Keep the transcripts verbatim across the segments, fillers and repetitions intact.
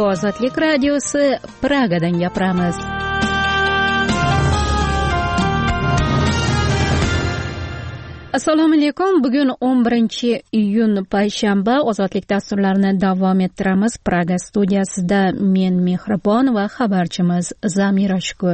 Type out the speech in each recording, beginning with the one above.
Ozodlik radiosi Pragadan gapiramiz. Assalomu alaykum. Bugun o'n birinchi iyun payshanba. Ozodlik dasturlarini davom ettiramiz. Praga studiyasida men Mehribon va xabarchimiz Zamira Shukur.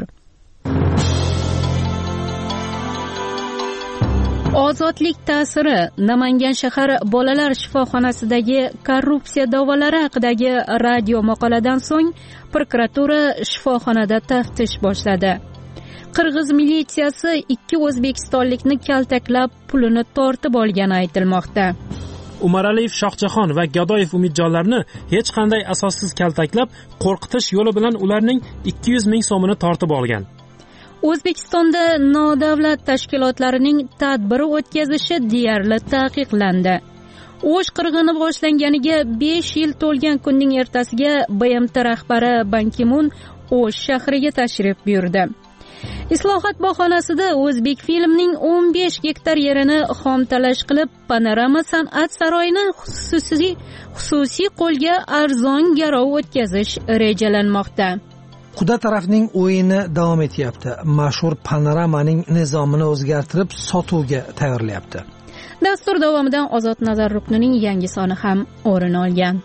Ozodlik ta'siri. Namangan shahar bolalar shifoxonasidagi korrupsiya da'volari haqidagi radio maqoladan so'ng prokuratura shifoxonada taftish boshladi. Qirg'iz militsiyasi ikki o'zbekistonlikni kaltaklab pulini tortib olgani aytilmoqda. Umaraliyev Shohjahon va Gadoyev Umidjonlarni hech qanday asossiz kaltaklab, qo'rqitish yo'li bilan ularning ikki yuz ming so'mini tortib olgan. O'zbekistonda nodavlat tashkilotlarining tadbir o'tkazishi deyarli taqiqlandi. O'sh qirg'ini boshlanganiga besh yil to'lgan kunning ertasiga B M T rahbari Ban Ki-mun O'sh shahriga tashrif buyurdi. Islohot bahonasida O'zbek filmning o'n besh gektar yerini xomtalash qilib, Panorama san'at saroyini xususiy xususiy qo'lga arzon garov o'tkazish rejalanmoqda. Quda tarafning o'yini davom etyapti. Mashhur Panoramaning nizomini o'zgartirib sotuvga tayyorlayapti. Dastur davomida Ozod nazar ruknining yangi soni ham o'rin olgan.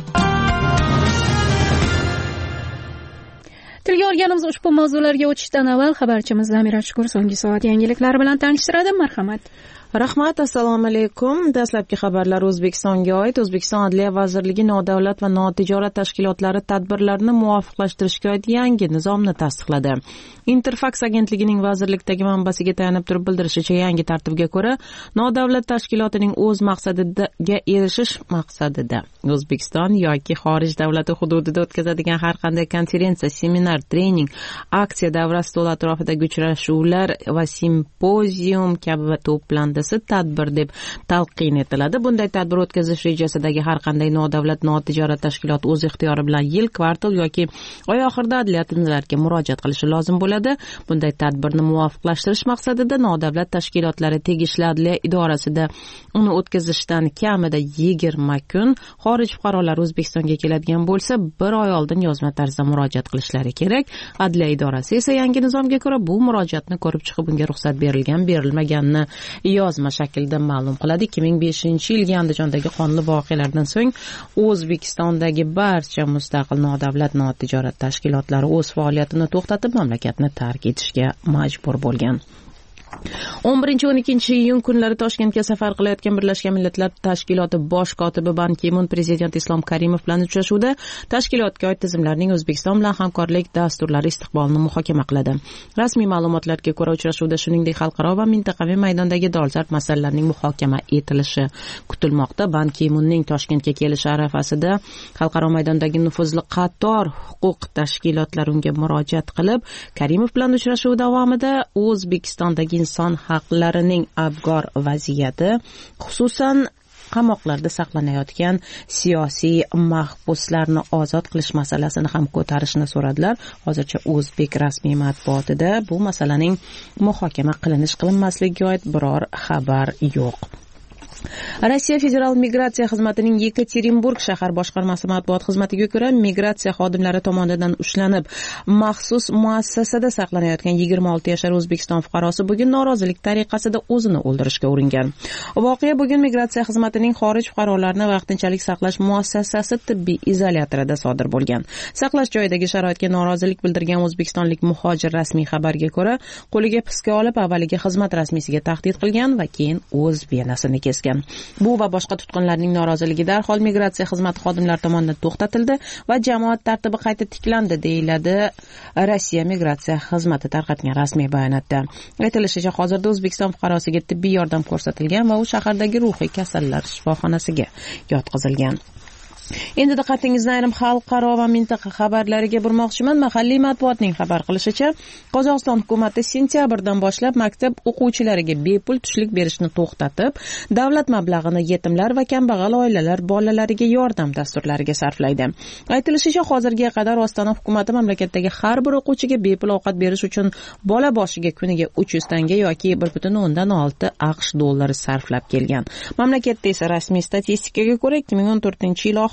Tilga olganimiz ushbu mavzularga o'tishdan avval xabarchimiz Zamira Shukur so'nggi soat yangiliklari bilan tanishtiradi. Marhamat. Rahmat, assalomu alaykum. Dastlabki xabarlar O'zbekistonga oid. O'zbekiston Adliya vazirligi nodavlat va notijorat tashkilotlari tadbirlarini muvofiqlashtirishga oid yangi nizomni tasdiqladi. Interfax agentligining vazirlikdagi manbasiga tayanib turib bildirishicha, yangi tartibga ko'ra, nodavlat tashkilotining o'z maqsadiga erishish maqsadida O'zbekiston yoki xorij davlati hududida o'tkazadigan har qanday konferensiya, seminar, trening, aksiya davrasi to'la atrofidagi uchrashuvlar va simpozium kabi to'plandisi tadbir deb talqin etiladi. Bunday tadbir o'tkazish rejasidagi har qanday nodavlat notijorat tashkilot o'z ixtiyori bilan yil, kvartal yoki oy oxirida adliya tizimlariga murojaat qilishi lozim bo'ladi. Bunday tadbirni muvofiqlashtirish maqsadida nodavlat tashkilotlari tegishli adliya idorasida uni o'tkazishdan kamida yigirma kun, xorij fuqarolari O'zbekistonga keladigan bo'lsa, bir oy oldin yozma tarzda murojaat qilishlari kerak. Adliya idorasi esa yangi nizomga ko'ra bu murojaatni ko'rib chiqib, unga ruxsat berilgan, berilmaganini yozma shaklda ma'lum qiladi. ikki ming beshinchi yilgi Andijondagi qonli voqealardan so'ng O'zbekistondagi barcha mustaqil nodavlat notijorat tashkilotlari o'z faoliyatini to'xtatib, mamlakatni tark etishga majbur bo'lgan. o'n birinchi o'n ikkinchi iyun kunlari Toshkentga safar qilayotgan Birlashgan Millatlar Tashkiloti bosh kotibi Ban Ki-mun Prezident Islom Karimov bilan uchrashuvda tashkilotga oid tizimlarning O'zbekiston bilan hamkorlik dasturlari istiqbolini muhokama qiladi. Rasmiy ma'lumotlarga ko'ra, uchrashuvda shuningdek xalqaro va mintaqaviy maydondagi dolzarb masalalarning muhokama etilishi kutilmoqda. Ban Ki-munning Toshkentga kelishi arafasida xalqaro maydondagi nufuzli qator huquq tashkilotlari unga murojaat qilib, Karimov bilan uchrashuv davomida O'zbekistondagi inson haqlarining abgor vaziyati, xususan qamoqlarda saqlanayotgan siyosiy mahbuslarni ozod qilish masalasini ham ko'tarishni so'radilar. Hozircha o'zbek rasmiy matbuotida bu masalaning muhokama qilinish qilinmasligiga oid biror xabar yo'q. Rossiya Federal migratsiya xizmatining Yekaterinburg shahar boshqarmasi matbuot xizmatiga ko'ra, migratsiya xodimlari tomonidan ushlanib, maxsus muassasada saqlanayotgan yigirma olti yashar O'zbekiston fuqarosi bugun norozilik tariqasida o'zini o'ldirishga uringan. Voqea bugun migratsiya xizmatining xorij fuqarolarini vaqtinchalik saqlash muassasasi tibbiy izolyatorida sodir bo'lgan. Saqlash joyidagi sharoitga norozilik bildirgan o'zbekistonlik muhojir rasmiy xabarga ko'ra, qo'liga piska olib, avvaliga xizmat rasmiysiga tahdid qilgan va keyin o'z venasini kesgan. Bu va boshqa tutqunlarning noroziligi darhol migratsiya xizmati xodimlari tomonidan to'xtatildi va jamoat tartibi qayta tiklandi, deyiladi Rossiya migratsiya xizmati tarqatgan rasmiy bayonotda. Aytilishicha, hozirda O'zbekiston fuqarosiga tibbiy yordam ko'rsatilgan va u shahardagi ruhiy kasallar shifoxonasiga yotqizilgan. Endi diqqatingizni ayrim xalqaro va mintaqa xabarlariga burmoqchiman. Mahalliy matbuotning xabar qilishicha, Qozog'iston hukumati sentyabrdan boshlab maktab o'quvchilariga bepul tushlik berishni to'xtatib, davlat mablag'ini yetimlar va kambag'al oilalar bolalariga yordam dasturlariga sarflaydi. Aytilishicha, hozirga qadar Ostona hukumati mamlakatdagi har bir o'quvchiga bepul ovqat berish uchun bola boshiga kuniga uch yuz tanga yoki bir butun o'ndan olti AQSh dollari sarflab kelgan. Mamlakatda esa rasmiy statistikaga ko'ra ikki ming o'n to'rtinchi yil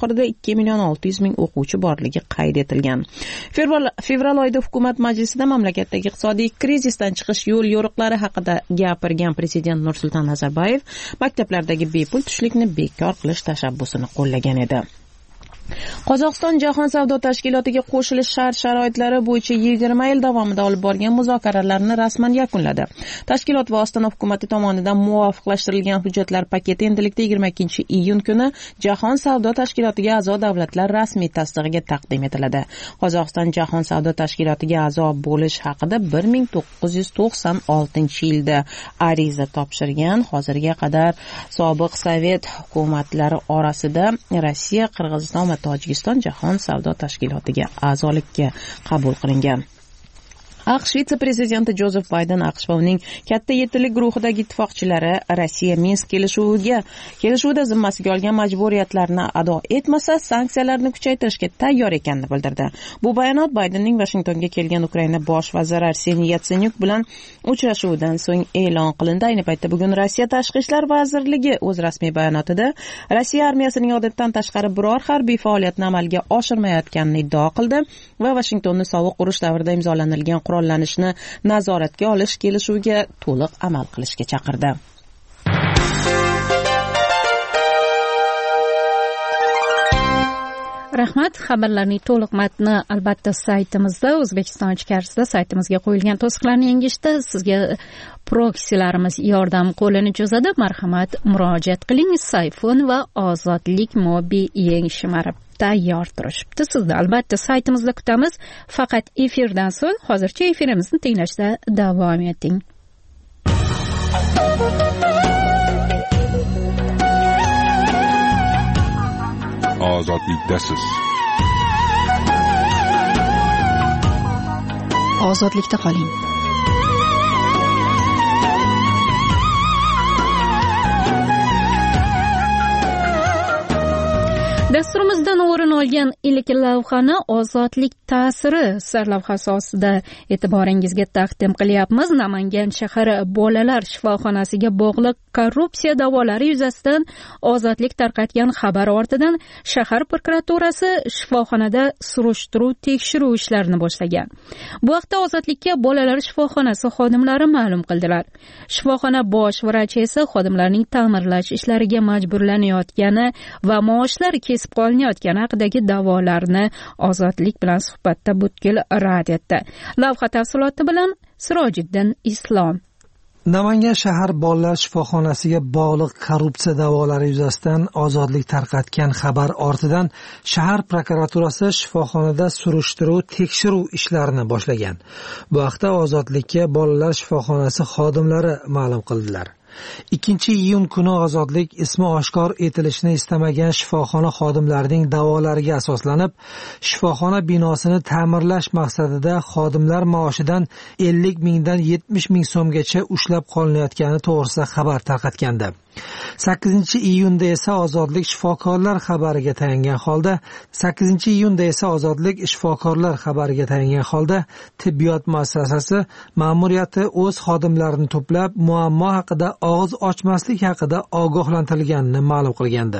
oxirida ikki million olti yuz ming o'quvchi borligi qayd etilgan. Fevral, fevral oyida hukumat majlisida mamlakatdagi iqtisodiy krizisdan chiqish yo'l yo'riqlari haqida gapirgan prezident Nursulton Nazarboyev maktablardagi bepul tushlikni bekor qilish tashabbusini qo'llagan edi. Qozog'iston Jahon savdo tashkilotiga qo'shilish shart-sharoitlari bo'yicha yigirma yil davomida olib borgan muzokaralarni rasman yakunladi. Tashkilot va Ostona hukumati tomonidan muvofiqlashtirilgan hujjatlar paketi endilikda yigirma ikkinchi iyun kuni Jahon savdo tashkilotiga a'zo davlatlar rasmiy tasdig'iga taqdim etiladi. Qozog'iston Jahon savdo tashkilotiga a'zo bo'lish haqida bir ming to'qqiz yuz to'qson oltinchi yilda ariza topshirgan. Hozirga qadar sobiq sovet hukumatlari orasida Rossiya, Qirg'iziston va Tojikiston Jahon savdo tashkilotiga a'zolikka qabul qilingan. AQSh vitse-prezidenti Jozef Bayden AQSh va uning katta yettilik guruhidagi ittifoqchilari Rossiya Minsk kelishuviga kelishuvida zimmasiga olgan majburiyatlarni ado etmasa, sanksiyalarni kuchaytirishga tayyor ekanini bildirdi. Bu bayonot Baydenning Vashingtonga kelgan Ukraina bosh vaziri Arseniy Yatsenyuk bilan uchrashuvidan so'ng e'lon qilindi. Ayni paytda bugun Rossiya Tashqi ishlar vazirligi o'z rasmiy bayonotida Rossiya armiyasining odatdan tashqari biror harbiy faoliyatni amalga oshirmayotganini iddao qildi va Vashingtonni sovuq urush davrida imzolanilgan qurollanishni nazoratga olish kelishuviga to'liq amal qilishga chaqirdi. Rahmat. Xabarlarning to'liq matni albatta saytimizda, O'zbekiston ichkarisida saytimizga qo'yilgan to'siqlarni yengishda sizga proksilarimiz yordam qo'lini cho'zadi. Marhamat, murojaat qiling. Sayfon va Ozodlik mobi yengishmarib tayyor turishibdi. Sizni albatta saytimizda kutamiz. Faqat efirdan so'ng hozircha efirimizni tinglashda davom eting. Ozodlikdasiz. Ozodlikda qoling. Dasturimizdan o'rin olgan ilk lavhani Ozodlik ta'siri sarlavhasi ostida e'tiboringizga taqdim qilyapmiz. Namangan shahar bolalar shifoxonasiga bog'liq korrupsiya da'volari yuzasidan Ozodlik tarqatgan xabar ortidan shahar prokuraturasi shifoxonada surishtiruv tekshiruv ishlarini boshlagan. Bu haqda Ozodlikka bolalar shifoxonasi xodimlari ma'lum qildilar. Shifoxona bosh vrachi esa xodimlarning ta'mirlash ishlariga majburlanayotgani va maoshlari kesib qolinayotgani haqidagi da'volarni Ozodlik bilan suhbatda butkul rad etdi. Lavha tafsiloti bilan Sirojiddin Islom. Namangan shahar bolalar shifoxonasiga bog'liq korrupsiya da'volari yuzasidan Ozodlik tarqatgan xabar ortidan shahar prokuraturasi shifoxonada surishtiruv tekshiruv ishlarini boshlagan. Bu haqda Ozodlikka bolalar shifoxonasi xodimlari ma'lum qildilar. ikkinchi iyun kuni Ozodlik ismi oshkor etilishini istamagan shifoxona xodimlarining da'volariga asoslanib, shifoxona binosini ta'mirlash maqsadida xodimlar maoshidan ellik mingdan yetmish ming so'mgacha ushlab qolinayotgani to'g'risida xabar tarqatgandi. sakkizinchi iyunda esa Ozodlik shifokorlar xabariga tayangan holda sakkizinchi iyunda esa Ozodlik shifokorlar xabariga tayangan holda tibbiyot muassasasi ma'muriyati o'z xodimlarini to'plab muammo haqida og'iz ochmaslik haqida ogohlantirilganini ma'lum qilgandi.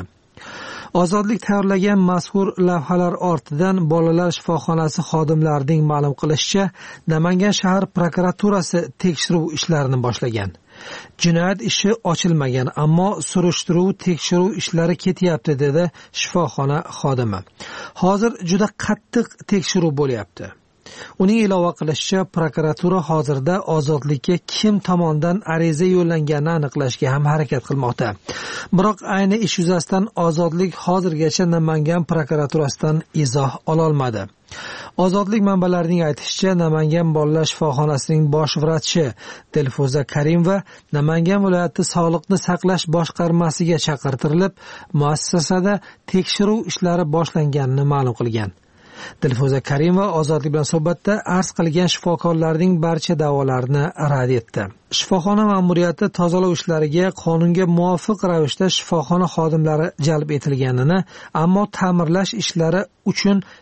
Ozodlik tayyorlagan mazkur lavhalar ortidan bolalar shifoxonasi xodimlarining ma'lum qilishicha, Namangan shahar prokuraturasi tekshiruv ishlarini boshlagan. Jinoyat ishi ochilmagan, ammo surishtiruv tekshiruv ishlari ketyapti, dedi shifoxona xodimi. Hozir juda qattiq tekshiruv bo'lyapti. Uning ilova qilishicha, prokuratura hozirda Ozodlikka kim tomonidan ariza yo'llanganini aniqlashga ham harakat qilmoqda. Biroq ayni ish yuzasidan Ozodlik hozirgacha Namangan prokuraturasidan izoh ola olmadi. Ozodlik manbalarining aytishicha, Namangan bolalar shifoxonasining bosh vrachi Dilfuza Karimova Namangan viloyati sog'liqni saqlash boshqarmasiga chaqirtirilib, muassasada tekshiruv ishlari boshlanganini ma'lum qilgan. Dilfuza Karimova Ozodlik bilan suhbatda arz qilgan shifokorlarning barcha da'volarini rad etdi. Shifoxona ma'muriyati tozalash ishlariga qonunga muvofiq ravishda shifoxona xodimlari jalb etilganini, ammo ta'mirlash ishlari uchun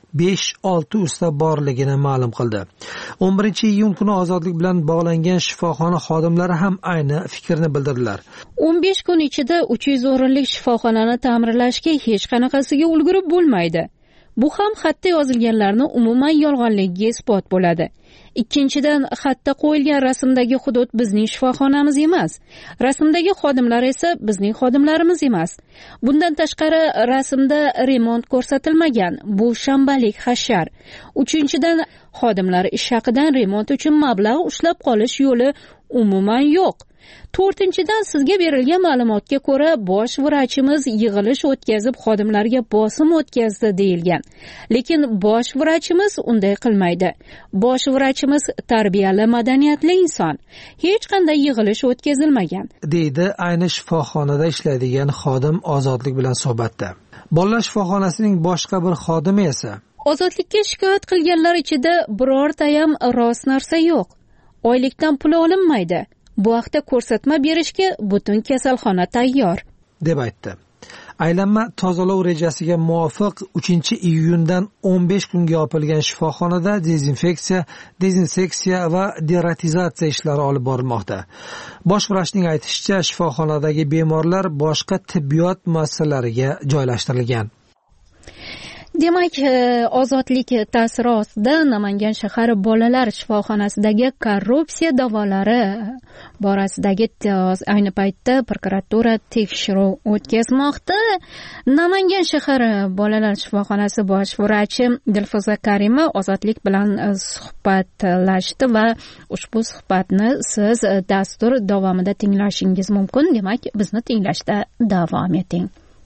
besh olti usta borligini ma'lum qildi. o'n birinchi iyun kuni ozodlik bilan bog'langan shifoxona xodimlari ham ayni fikrni bildirdilar. o'n besh kun ichida uch yuz o'rinlik shifoxonani ta'mirlashga hech qanaqasiga ulgurib bo'lmaydi. Bu ham xatda yozilganlarni umuman yolg'onligiga isbot bo'ladi. Ikkinchidan, xatda qo'yilgan rasmdagi hudud bizning shifoxonamiz emas. Rasmdagi xodimlar esa bizning xodimlarimiz emas. Bundan tashqari, rasmda remont ko'rsatilmagan. Bu shanbalik hashar. Uchinchidan, xodimlar ish haqidan remont uchun mablag' ushlab qolish yo'li umuman yo'q. To'rtinchidan, sizga berilgan ma'lumotga ko'ra bosh vrachimiz yig'ilish o'tkazib xodimlarga bosim o'tkazdi deyilgan. Lekin bosh vrachimiz unday qilmaydi. Bosh vrachimiz tarbiyali, madaniyatli inson. Hech qanday yig'ilish o'tkazilmagan, deydi ayni shifoxonada ishlaydigan xodim Ozodlik bilan suhbatda. Bolalar shifoxonasining boshqa bir xodimi esa Ozodlikka shikoyat qilganlar ichida birortayam rost narsa yo'q. Oylikdan pul olinmaydi. Bu haqda ko'rsatma berishga butun kasalxona tayyor, deb aytdi. Aylanma tozalov rejasiga muvofiq uchinchi iyundan o'n besh kunga yopilgan shifoxonada dezinfeksiya, dezinseksiya va deratizatsiya ishlari olib borilmoqda. Bosh vrachning aytishicha, shifoxonadagi bemorlar boshqa tibbiyot muassasalariga joylashtirilgan. Demak, ozodlik ta'siri ostida Namangan shahar bolalar shifoxonasidagi korrupsiya davolari borasidagi ayni paytda prokuratura tekshiruv o'tkazmoqda. Namangan shahar bolalar shifoxonasi bosh vrachi Dilfuza Karima ozodlik bilan suhbatlashdi va ushbu suhbatni siz dastur davomida tinglashingiz mumkin. Demak, bizni tinglashda davom eting.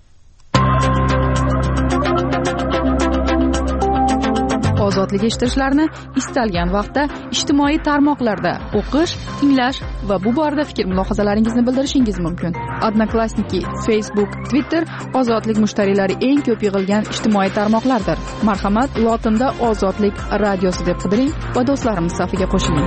Ozodlik eshittirishlarini istalgan vaqtda ijtimoiy tarmoqlarda o'qish, tinglash va bu borada fikr-mulohazalaringizni bildirishingiz mumkin. Odnoklassniki, Facebook, Twitter ozodlik mushtariylari eng ko'p yig'ilgan ijtimoiy tarmoqlardir. Marhamat, lotinda Ozodlik radiosi deb qidiring va do'stlarimiz safiga qo'shiling.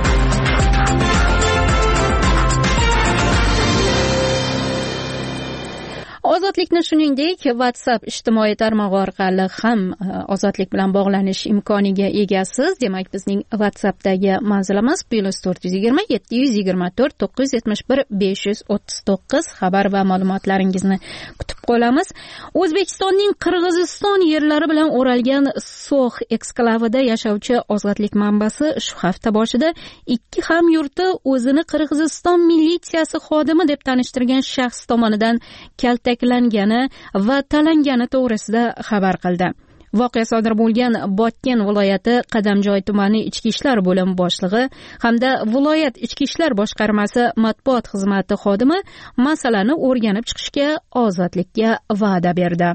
Ozodlikni shuningdek WhatsApp ijtimoiy tarmog'i orqali ham ozodlik bilan bog'lanish imkoniga egasiz. Demak, bizning WhatsAppdagi manzilimiz plus to'rt yuz yigirma yetti yuz yigirma to'rt to'qqiz yuz yetmish bir besh yuz o'ttiz to'qqiz. Xabar va ma'lumotlaringizni kutib qolamiz. O'zbekistonning Qirg'iziston yerlari bilan o'ralgan So'x eksklavida yashovchi ozodlik manbasi shu hafta boshida ikki hamyurti o'zini Qirg'iziston militsiyasi xodimi deb tanishtirgan shaxs tomonidan kaltaklangani va talangani to'g'risida xabar qildi. Voqea sodir bo'lgan Botken viloyati Qadamjoy tumani ichki ishlar bo'limi boshlig'i hamda viloyat ichki ishlar boshqarmasi matbuot xizmati xodimi masalani o'rganib chiqishga ozodlikka va'da berdi.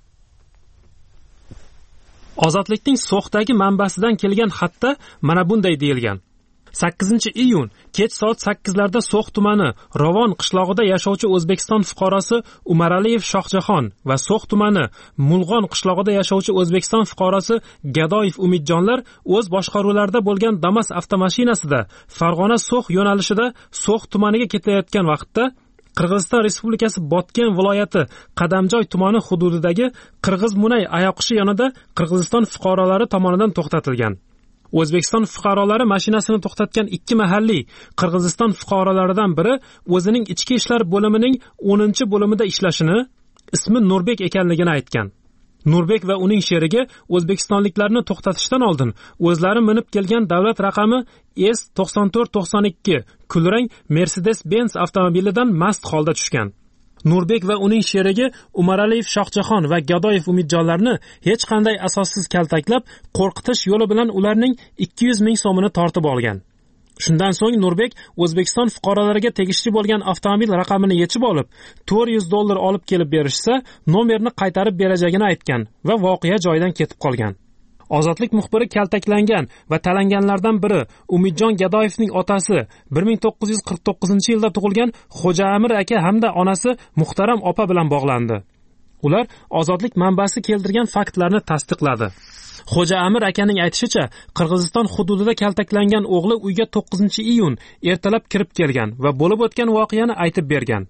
Ozodlikning So'xdagi manbasidan kelgan xatda mana bunday deyilgan. sakkizinchi iyun kech soat sakkizlarda So'x tumani Ravon qishlog'ida yashovchi O'zbekiston fuqarosi Umaraliyev Shohjahon va So'x tumani Mulg'on qishlog'ida yashovchi O'zbekiston fuqarosi Gadoyev Umidjonlar o'z boshqaruvlarida bo'lgan Damas avtomashinasida Farg'ona So'x yo'nalishida So'x tumaniga ketayotgan vaqtda Qirg'iziston Respublikasi Botken viloyati Qadamjoy tumani hududidagi Qirg'iz Munay ayoqishi yonida Qirg'iziston fuqarolari tomonidan to'xtatilgan. O'zbekiston fuqarolari mashinasini to'xtatgan ikki mahalliy Qirg'iziston fuqarolaridan biri o'zining ichki ishlar bo'limining o'ninchi bo'limida ishlashini, ismi Nurbek ekanligini aytgan. Nurbek va uning sherigi o'zbekistonliklarni to'xtatishdan oldin o'zlari minib kelgan davlat raqami S to'qson to'rt to'qson ikki kulrang Mercedes-Benz avtomobilidan mast holda tushgan. Nurbek va uning sherigi Umaraliyev Shohjahon va Gadoyev Umidjonlarni hech qanday asossiz kaltaklab, qo'rqitish yo'li bilan ularning ikki yuz ming so'mini tortib olgan. Shundan so'ng Nurbek O'zbekiston fuqarolariga tegishli bo'lgan avtomobil raqamini yechib olib, to'rt yuz dollar olib kelib berishsa, nomerni qaytarib berajagini aytgan va voqea joyidan ketib qolgan. Ozodlik muxbiri kaltaklangan va talanganlardan biri Umidjon Gadoyevning otasi bir ming to'qqiz yuz qirq to'qqizinchi yilda tug'ilgan Xo'jaamir aka hamda onasi Muhtaram opa bilan bog'landi. Ular ozodlik manbasi keltirgan faktlarni tasdiqladi. Xo'jaamir akaning aytishicha, Qirg'iziston hududida kaltaklangan o'g'li uyga to'qqizinchi iyun ertalab kirib kelgan va bo'lib o'tgan voqeani aytib bergan.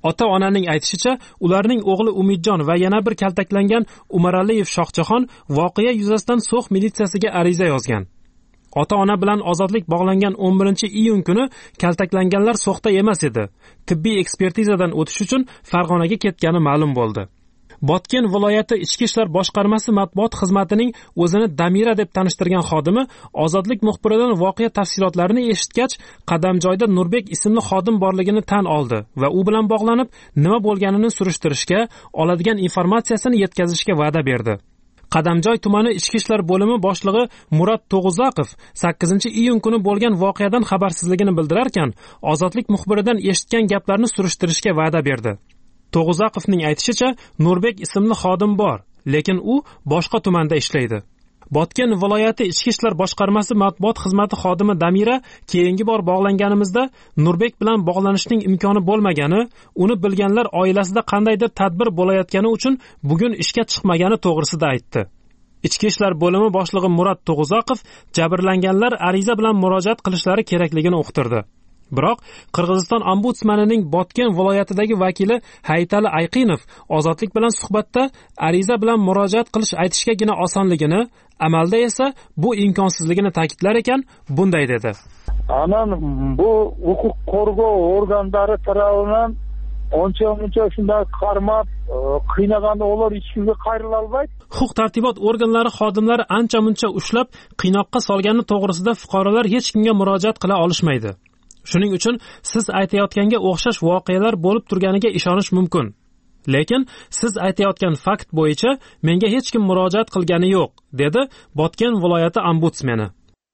Ota-onaning aytishicha, ularning o'g'li Umidjon va yana bir kaltaklangan Umaraliyev Shohjahon voqea yuzasidan So'x militsiyasiga ariza yozgan. Ota-ona bilan ozodlik bog'langan o'n birinchi iyun kuni kaltaklanganlar So'xda emas edi. Tibbiy ekspertizadan o'tish uchun Farg'onaga ketgani ma'lum bo'ldi. Botken viloyati Ichki ishlar boshqarmasi matbuot xizmatining o'zini Damira deb tanishtirgan xodimi ozodlik muxbiridan voqea tafsilotlarini eshitgach, Qadamjoyda Nurbek ismli xodim borligini tan oldi va u bilan bog'lanib, nima bo'lganini surishtirishga, oladigan informatsiyasini yetkazishga va'da berdi. Qadamjoy tumani Ichki ishlar bo'limi boshlig'i Murat To'g'uzoqov sakkizinchi iyun kuni bo'lgan voqeadan xabarsizligini bildirarkan, ozodlik muxbiridan eshitgan gaplarni surishtirishga va'da berdi. To'g'uzoqovning aytishicha, Nurbek ismli xodim bor, lekin u boshqa tumanda ishlaydi. Botken viloyati Ichki ishlar boshqarmasi matbuot xizmati xodimi Damira keyingi bor bog'langanimizda Nurbek bilan bog'lanishning imkoni bo'lmagani, uni bilganlar oilasida qandaydir tadbir bo'layotgani uchun bugun ishga chiqmagani to'g'risida aytdi. Ichki ishlar bo'limi boshlig'i Murat To'g'uzoqov jabrlanganlar ariza bilan murojaat qilishlari kerakligini uqtirdi. Biroq Qirg'iziston ombudsmanining Botken viloyatidagi vakili Haytali Ayqinov ozodlik bilan suhbatda ariza bilan murojaat qilish aytishgagina osonligini, amalda esa bu imkonsizligini ta'kidlar ekan, bunday dedi. Anan bu huquq qo'rg'ov organlari tomonidan oncha muncha shunday qarmab, qiynaganda ular hech kimga qayrila olmaydi. Huquq-tartibot organlari xodimlari ancha-muncha ushlab, qiynoqqa solgani to'g'risida fuqarolar hech kimga murojaat qila olishmaydi. Shuning uchun siz aytayotganga o'xshash voqealar bo'lib turganiga ishonish mumkin. Lekin siz aytayotgan fakt bo'yicha menga hech kim murojaat qilgani yo'q, dedi Botken viloyati ombudsmani.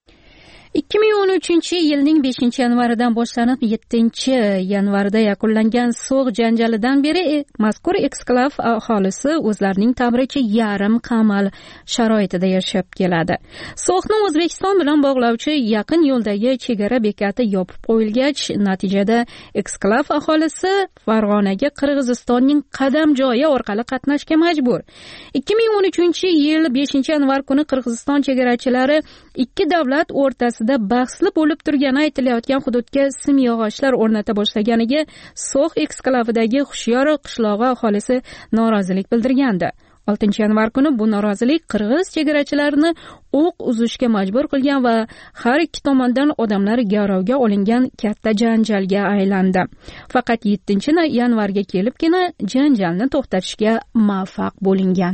ikki ming o'n uchinchi yilning beshinchi yanvaridan boshlanib yettinchi yanvarda yakunlangan So'x janjalidan beri mazkur eksklav aholisi o'zlarining ta'biricha yarim qamal sharoitida yashab keladi. So'xni O'zbekiston bilan bog'lovchi yaqin yo'ldagi chegara bekati yopib qo'yilgach, natijada eksklav aholisi Farg'onaga Qirg'izistonning Qadamjoyi orqali qatnashga majbur. ikki ming o'n uchinchi yil beshinchi yanvar kuni Qirg'iziston chegarachilari ikki davlat o'rtasida bahsli bo'lib turgani aytilayotgan hududga simyog'ochlar o'rnata boshlaganiga So'x eksklavidagi Xushyor qishlog'i aholisi norozilik bildirgandi. oltinchi yanvar kuni bu norozilik qirg'iz chegarachilarini o'q uzishga majbur qilgan va har ikki tomondan odamlar garovga olingan katta janjalga aylandi. Faqat yettinchi yanvarga kelibgina janjalni to'xtatishga muvaffaq bo'lingan.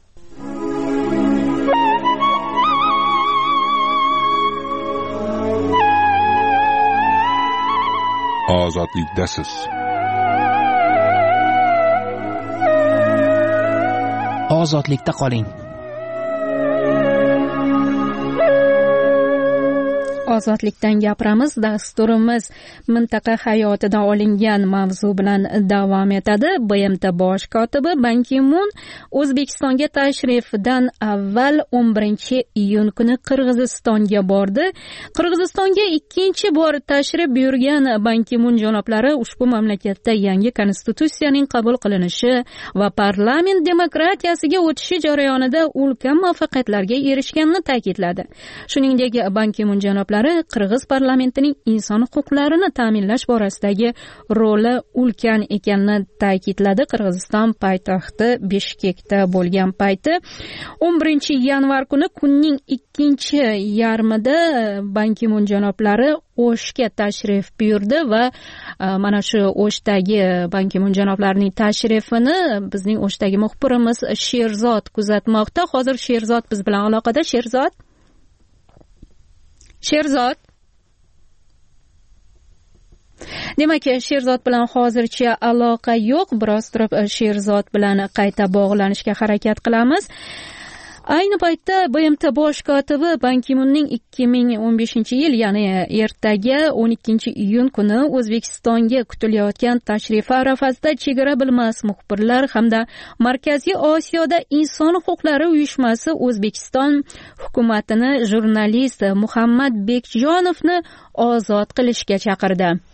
Ozodlikdasiz. Ozodlikda qoling. Ozodlikdan gapiramiz dasturimiz mintaqa hayotidan olingan mavzu bilan davom etadi. B M T bosh kotibi Ban Ki-mun O'zbekistonga tashrifidan avval o'n birinchi iyun kuni Qirg'izistonga bordi. Qirg'izistonga ikkinchi bor tashrif buyurgan Ban Ki-mun janoblari ushbu mamlakatda yangi konstitutsiyaning qabul qilinishi va parlament demokratiyasiga o'tishi jarayonida ulkan muvaffaqiyatlarga erishganini ta'kidladi. Shuningdek, Ban Ki-mun janoblari Qirg'iz parlamentining inson huquqlarini ta'minlash borasidagi roli ulkan ekanini ta'kidladi. Qirg'iziston poytaxti Bishkekda bo'lgan payti o'n birinchi yanvar kuni kunning ikkinchi yarmida Ban Ki-mun janoblari O'shga tashrif buyurdi va mana shu O'shdagi Ban Ki-mun janoblarining tashrifini bizning O'shdagi muxbirimiz Sherzod kuzatmoqda. Hozir Sherzod biz bilan aloqada. Sherzod Sherzod. Demak, Sherzod bilan hozircha aloqa yo'q. Biroz turib Sherzod bilan qayta bog'lanishga harakat qilamiz. Ayni paytda B M T bosh kotibi Ban Ki-munning ikki ming o'n beshinchi yil, ya'ni ertaga o'n ikkinchi iyun kuni O'zbekistonga kutilayotgan tashrifi arafasida chegara bilmas muxbirlar hamda Markaziy Osiyoda inson huquqlari uyushmasi O'zbekiston hukumatini jurnalist Muhammad Bekjonovni ozod qilishga chaqirdi.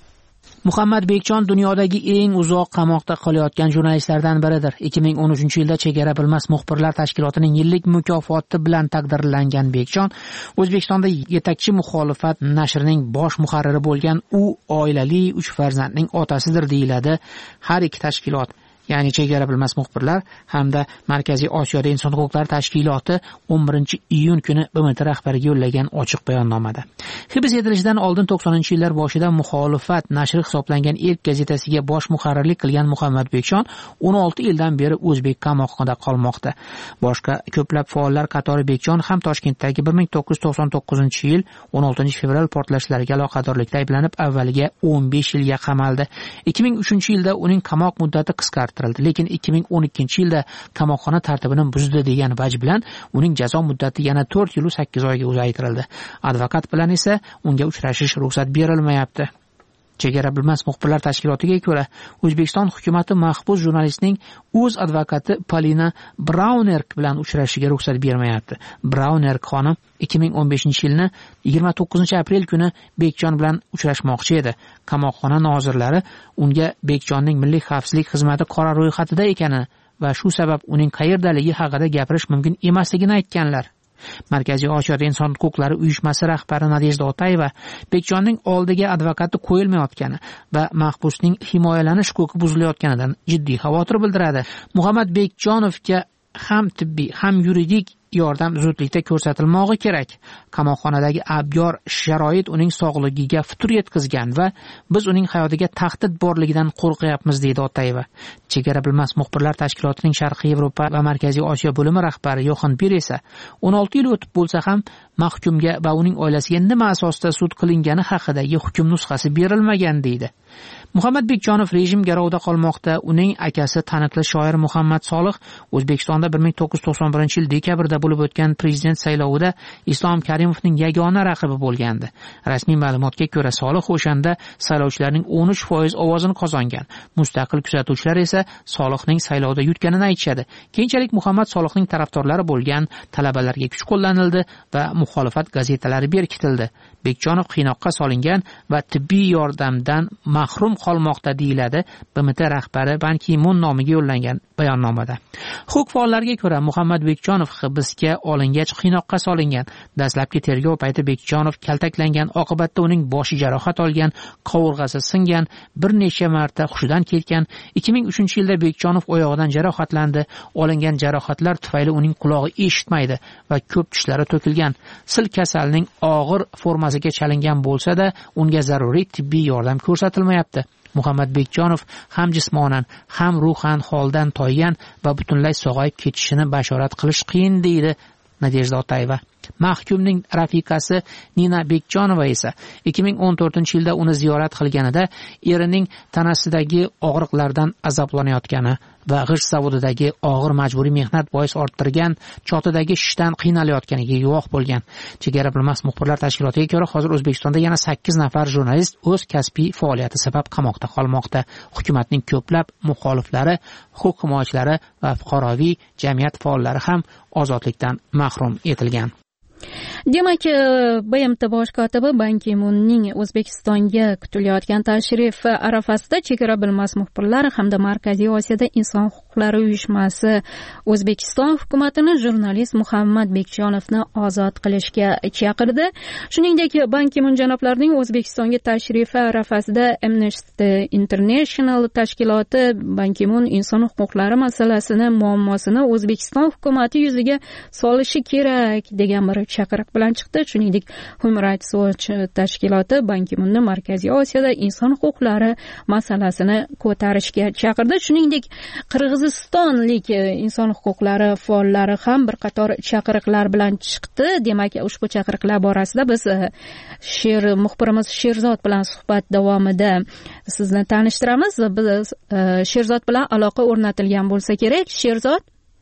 Muhammad Bekjon dunyodagi eng uzoq qamoqda qolayotgan jurnalistlardan biridir. ikki ming o'n uchinchi yilda Chegara bilmas muxbirlar tashkilotining yillik mukofoti bilan taqdirlangan Bekjon O'zbekistonda yetakchi muxolifat nashrining bosh muharriri bo'lgan. U oilali uch farzandning otasidir deyiladi. Har ikki tashkilot, ya'ni Chegara bilmas muxbirlar hamda Markaziy Osiyoda inson huquqlari tashkiloti o'n birinchi iyun kuni B M T rahbariga yo'llagan ochiq bayonnomada hibs etilishidan oldin to'qsoninchi yillar boshida muxolifat nashri hisoblangan Erk gazetasiga bosh muharrirlik qilgan Muhammad Bekjon o'n olti yildan beri o'zbek qamoqida qolmoqda. Boshqa ko'plab faollar qatori Bekjon ham Toshkentdagi bir ming to'qqiz yuz to'qson to'qqizinchi yil o'n oltinchi fevral portlashlariga aloqadorlikda ayblanib avvaliga o'n besh yilga qamaldi. ikki ming uchinchi yilda uning qamoq muddati qisqartirildi, lekin ikki ming o'n ikkinchi yilda qamoqxona tartibini buzdi degan vaj bilan uning jazo muddati yana to'rt yil sakkiz oyga uzaytirildi. Advokat bilan esa unga uchrashish ruxsat berilmayapti. Chegara bilmas muxbirlar tashkilotiga ko'ra, O'zbekiston hukumatı mahbus jurnalistning o'z advokati Polina Braunerg bilan uchrashishiga ruxsat bermayapti. Braunerg xonim ikki ming o'n beshinchi yilning yigirma to'qqizinchi aprel kuni Bekjon bilan uchrashmoqchi edi. Qamoqxona nozirlari unga Bekjonning Milliy xavfsizlik xizmati qora ro'yxatida ekani va shu sabab uning qayerdaligi haqida gapirish mumkin emasligini aytganlar. Markaziy Osiyoda inson huquqlari uyushmasi rahbari Nadejda Otayeva Bekjonning oldiga advokati qo'yilmayotgani va mahbusning himoyalanish huquqi buzilayotganidan jiddiy xavotir bildiradi. Muhammad Bekjonovga ham tibbiy, ham yuridik yordam zudlikda ko'rsatilmog'i kerak. Qamoqxonadagi abgor sharoit uning sog'ligiga putur yetkazgan va biz uning hayotiga tahdid borligidan qo'rqyapmiz, deydi Otayeva. Chegara bilmas muxbirlar tashkilotining Sharqiy Yevropa va Markaziy Osiyo bo'limi rahbari Yoxan Bir esa o'n olti yil o'tib bo'lsa ham mahkumga va uning oilasiga nima asosda sud qilingani haqidagi hukm nusxasi berilmagan, deydi. Muhammad Bekjonov rejim garovida qolmoqda. Uning akasi taniqli shoir Muhammad Solih O'zbekistonda bir ming to'qqiz yuz to'qson birinchi yil dekabrda bo'lib o'tgan prezident saylovida Islom Karimovning yagona raqibi bo'lgandi. Rasmiy ma'lumotga ko'ra, Solih o'shanda saylovchilarning o'n uch foiz ovozini qozongan. Mustaqil kuzatuvchilar esa Solihning saylovda yutganini aytishadi. Keyinchalik Muhammad Solihning tarafdorlari bo'lgan talabalarga kuch qo'llanildi va muxolifat gazetalari berkitildi. Bekjonov qiynoqqa solingan va tibbiy yordamdan mahrum qolmoqda, deyiladi B M T rahbari Ban Ki-mun nomiga yo'llangan bayonnomada. Huquq faollariga ko'ra, Muhammad Bekjonov hibsga olingach qiynoqqa solingan. Dastlabki tergov payti Bekjonov kaltaklangan, oqibatda uning boshi jarohat olgan, qovurg'asi singan, bir necha marta hushidan ketgan. ikki ming uchinchi yilda Bekjonov oyog'idan jarohatlandi. Olingan jarohatlar tufayli uning qulog'i eshitmaydi va ko'p tishlari to'kilgan. Sil kasalining og'ir formasiga chalingan bo'lsa-da, unga zaruriy tibbiy yordam ko'rsatilmayapti. Muhammad Bekjonov ham jismonan, ham ruhan holdan toygan va butunlay sog'ayib ketishini bashorat qilish qiyin, deydi Nadejda Otayeva. Mahkumning rafiqasi Nina Bekjonova esa ikki ming o'n to'rtinchi yilda uni ziyorat qilganida erining tanasidagi og'riqlardan azoblanayotgani va g'isht zavodidagi og'ir majburiy mehnat bois orttirgan chotidagi shishdan qiynalayotganiga guvoh bo'lgan. Chegara bilmas muxbirlar tashkilotiga ko'ra, hozir O'zbekistonda yana sakkiz nafar jurnalist o'z kasbiy faoliyati sabab qamoqda qolmoqda. Hukumatning ko'plab muxoliflari, huquq himoyachilari va fuqaroviy jamiyat faollari ham ozodlikdan mahrum etilgan. Demak, B M T bosh kotibi Ban Ki-munning O'zbekistonga kutilayotgan tashrifi arafasida Chegara bilmas muxbirlar hamda Markaziy Osiyoda inson huquqlari uyushmasi O'zbekiston hukumatini jurnalist Muhammad Bekjonovni ozod qilishga chaqirdi. Shuningdek, Ban Ki-mun janoblarining O'zbekistonga tashrifi arafasida Amnesty International tashkiloti Ban Ki-mun inson huquqlari masalasini, muammosini O'zbekiston hukumati yuziga solishi kerak degan bir chaqiriq bilan chiqdi. Shuningdek, Human Rights Watch tashkiloti Ban Ki-munni Markaziy Osiyoda inson huquqlari masalasini ko'tarishga chaqirdi. Shuningdek, Qirg'izistonlik inson huquqlari faollari ham bir qator chaqiriqlar bilan chiqdi. Demak, ushbu chaqiriqlar borasida biz she'r muxbirimiz Sherzod bilan suhbat davomida sizni tanishtiramiz. Biz Sherzod bilan aloqa o'rnatilgan bo'lsa kerak. Sherzod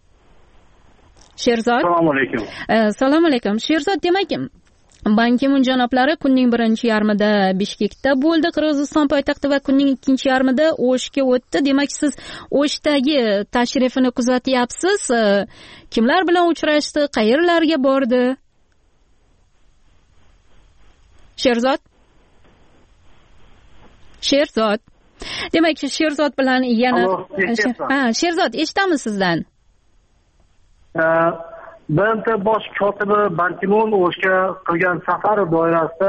Sherzod. Assalomu alaykum. Assalomu alaykum. Sherzod, demak, Ban Ki-mun janoblari kunning birinchi yarmida Bishkekda bo'ldi, Qirg'iziston poytaxti, va kunning ikkinchi yarmida O'shga o'tdi. Demak, siz O'shdagi tashrifini kuzatyapsiz. Kimlar bilan uchrashdi, qayerlarga bordi? Sherzod? Sherzod. Demak, Sherzod bilan yana ha, Sherzod, eshitamiz sizdan. B M T bosh kotibi Ban Ki-mun o'shga qilgan safari doirasida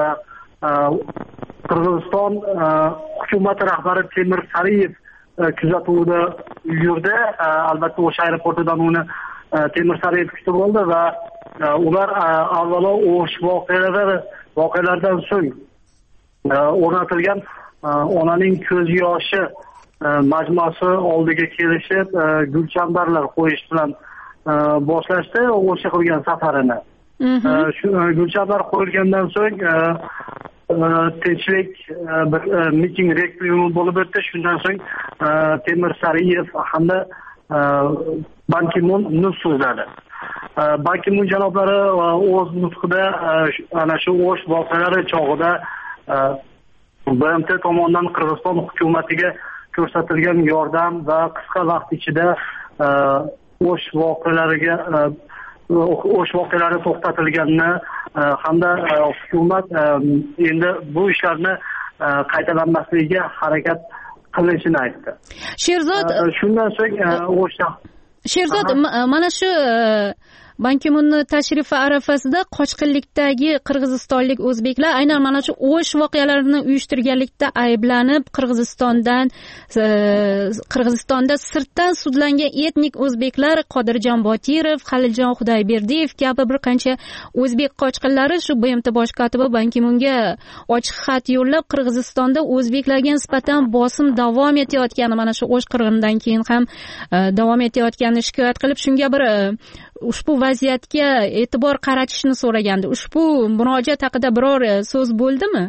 Qirg'iziston hukumati rahbari Temir Sariyev kuzatuvida yurdi. Albatta o'sha aeroportidan uni Temir Sariyev kutib oldi va ular avvalo o'sh voqealari voqealardan so'ng o'rnatilgan onaning ko'z yoshi majmuasi oldiga kelishib gulchambarlar qo'yish bilan boshlashdi o'sha qilgan safarini. Shu gulchambar qo'yilgandan so'ng tinchlik bir miting rekviyumi bo'lib o'tdi. Shundan so'ng Temir Sariyev hamda Ban Ki-mun nutq so'zladi. Ban Ki-mun janoblari o'z nutqida ana shu o'sh voqealari chog'ida B M T tomonidan Qirg'iziston hukumatiga ko'rsatilgan yordam va qisqa vaqt ichida o'sh voqealariga o'sh voqealari to'xtatilganini hamda hukumat endi bu ishlarni qaytalanmasligiga harakat qilishini aytdi. Sherzod, shundan so'ng o'sha Sherzod, mana shu Ban Ki-munning tashrifi arafasida qochqinlikdagi qirg'izistonlik o'zbeklar aynan mana shu o'sh voqealarini uyushtirganlikda ayblanib Qirg'izistondan Qirg'izistonda sirtdan sudlangan etnik o'zbeklar Qodirjon Botirov, Haliljon Xudoyberdiyev kabi bir qancha o'zbek qochqinlari shu B M T bosh kotibi Ban Ki-munga ochiq xat yo'llab Qirg'izistonda o'zbeklarga nisbatan bosim davom etayotgani, mana shu o'sh qirg'inidan keyin ham davom etayotganini shikoyat qilib, shunga bir ushbu vaziyatga e'tibor qaratishni so'ragandi. Ushbu murojaat haqida biror so'z bo'ldimi?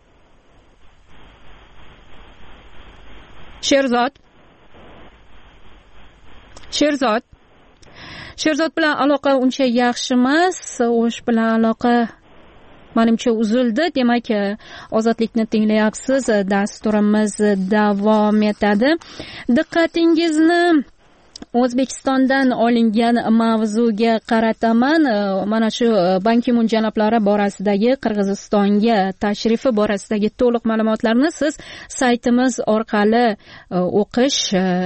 Sherzod. Sherzod. Sherzod bilan aloqa uncha yaxshi emas. O'sh bilan aloqa menimcha uzildi. Demak, ozodlikni tinglayapsiz. Dasturimiz davom etadi. Diqqatingizni O'zbekistondan olingan mavzuga qarataman. Mana shu Ban Ki-mun janoblari borasidagi Qirg'izistonga tashrifi borasidagi to'liq ma'lumotlarni siz saytimiz orqali o'qish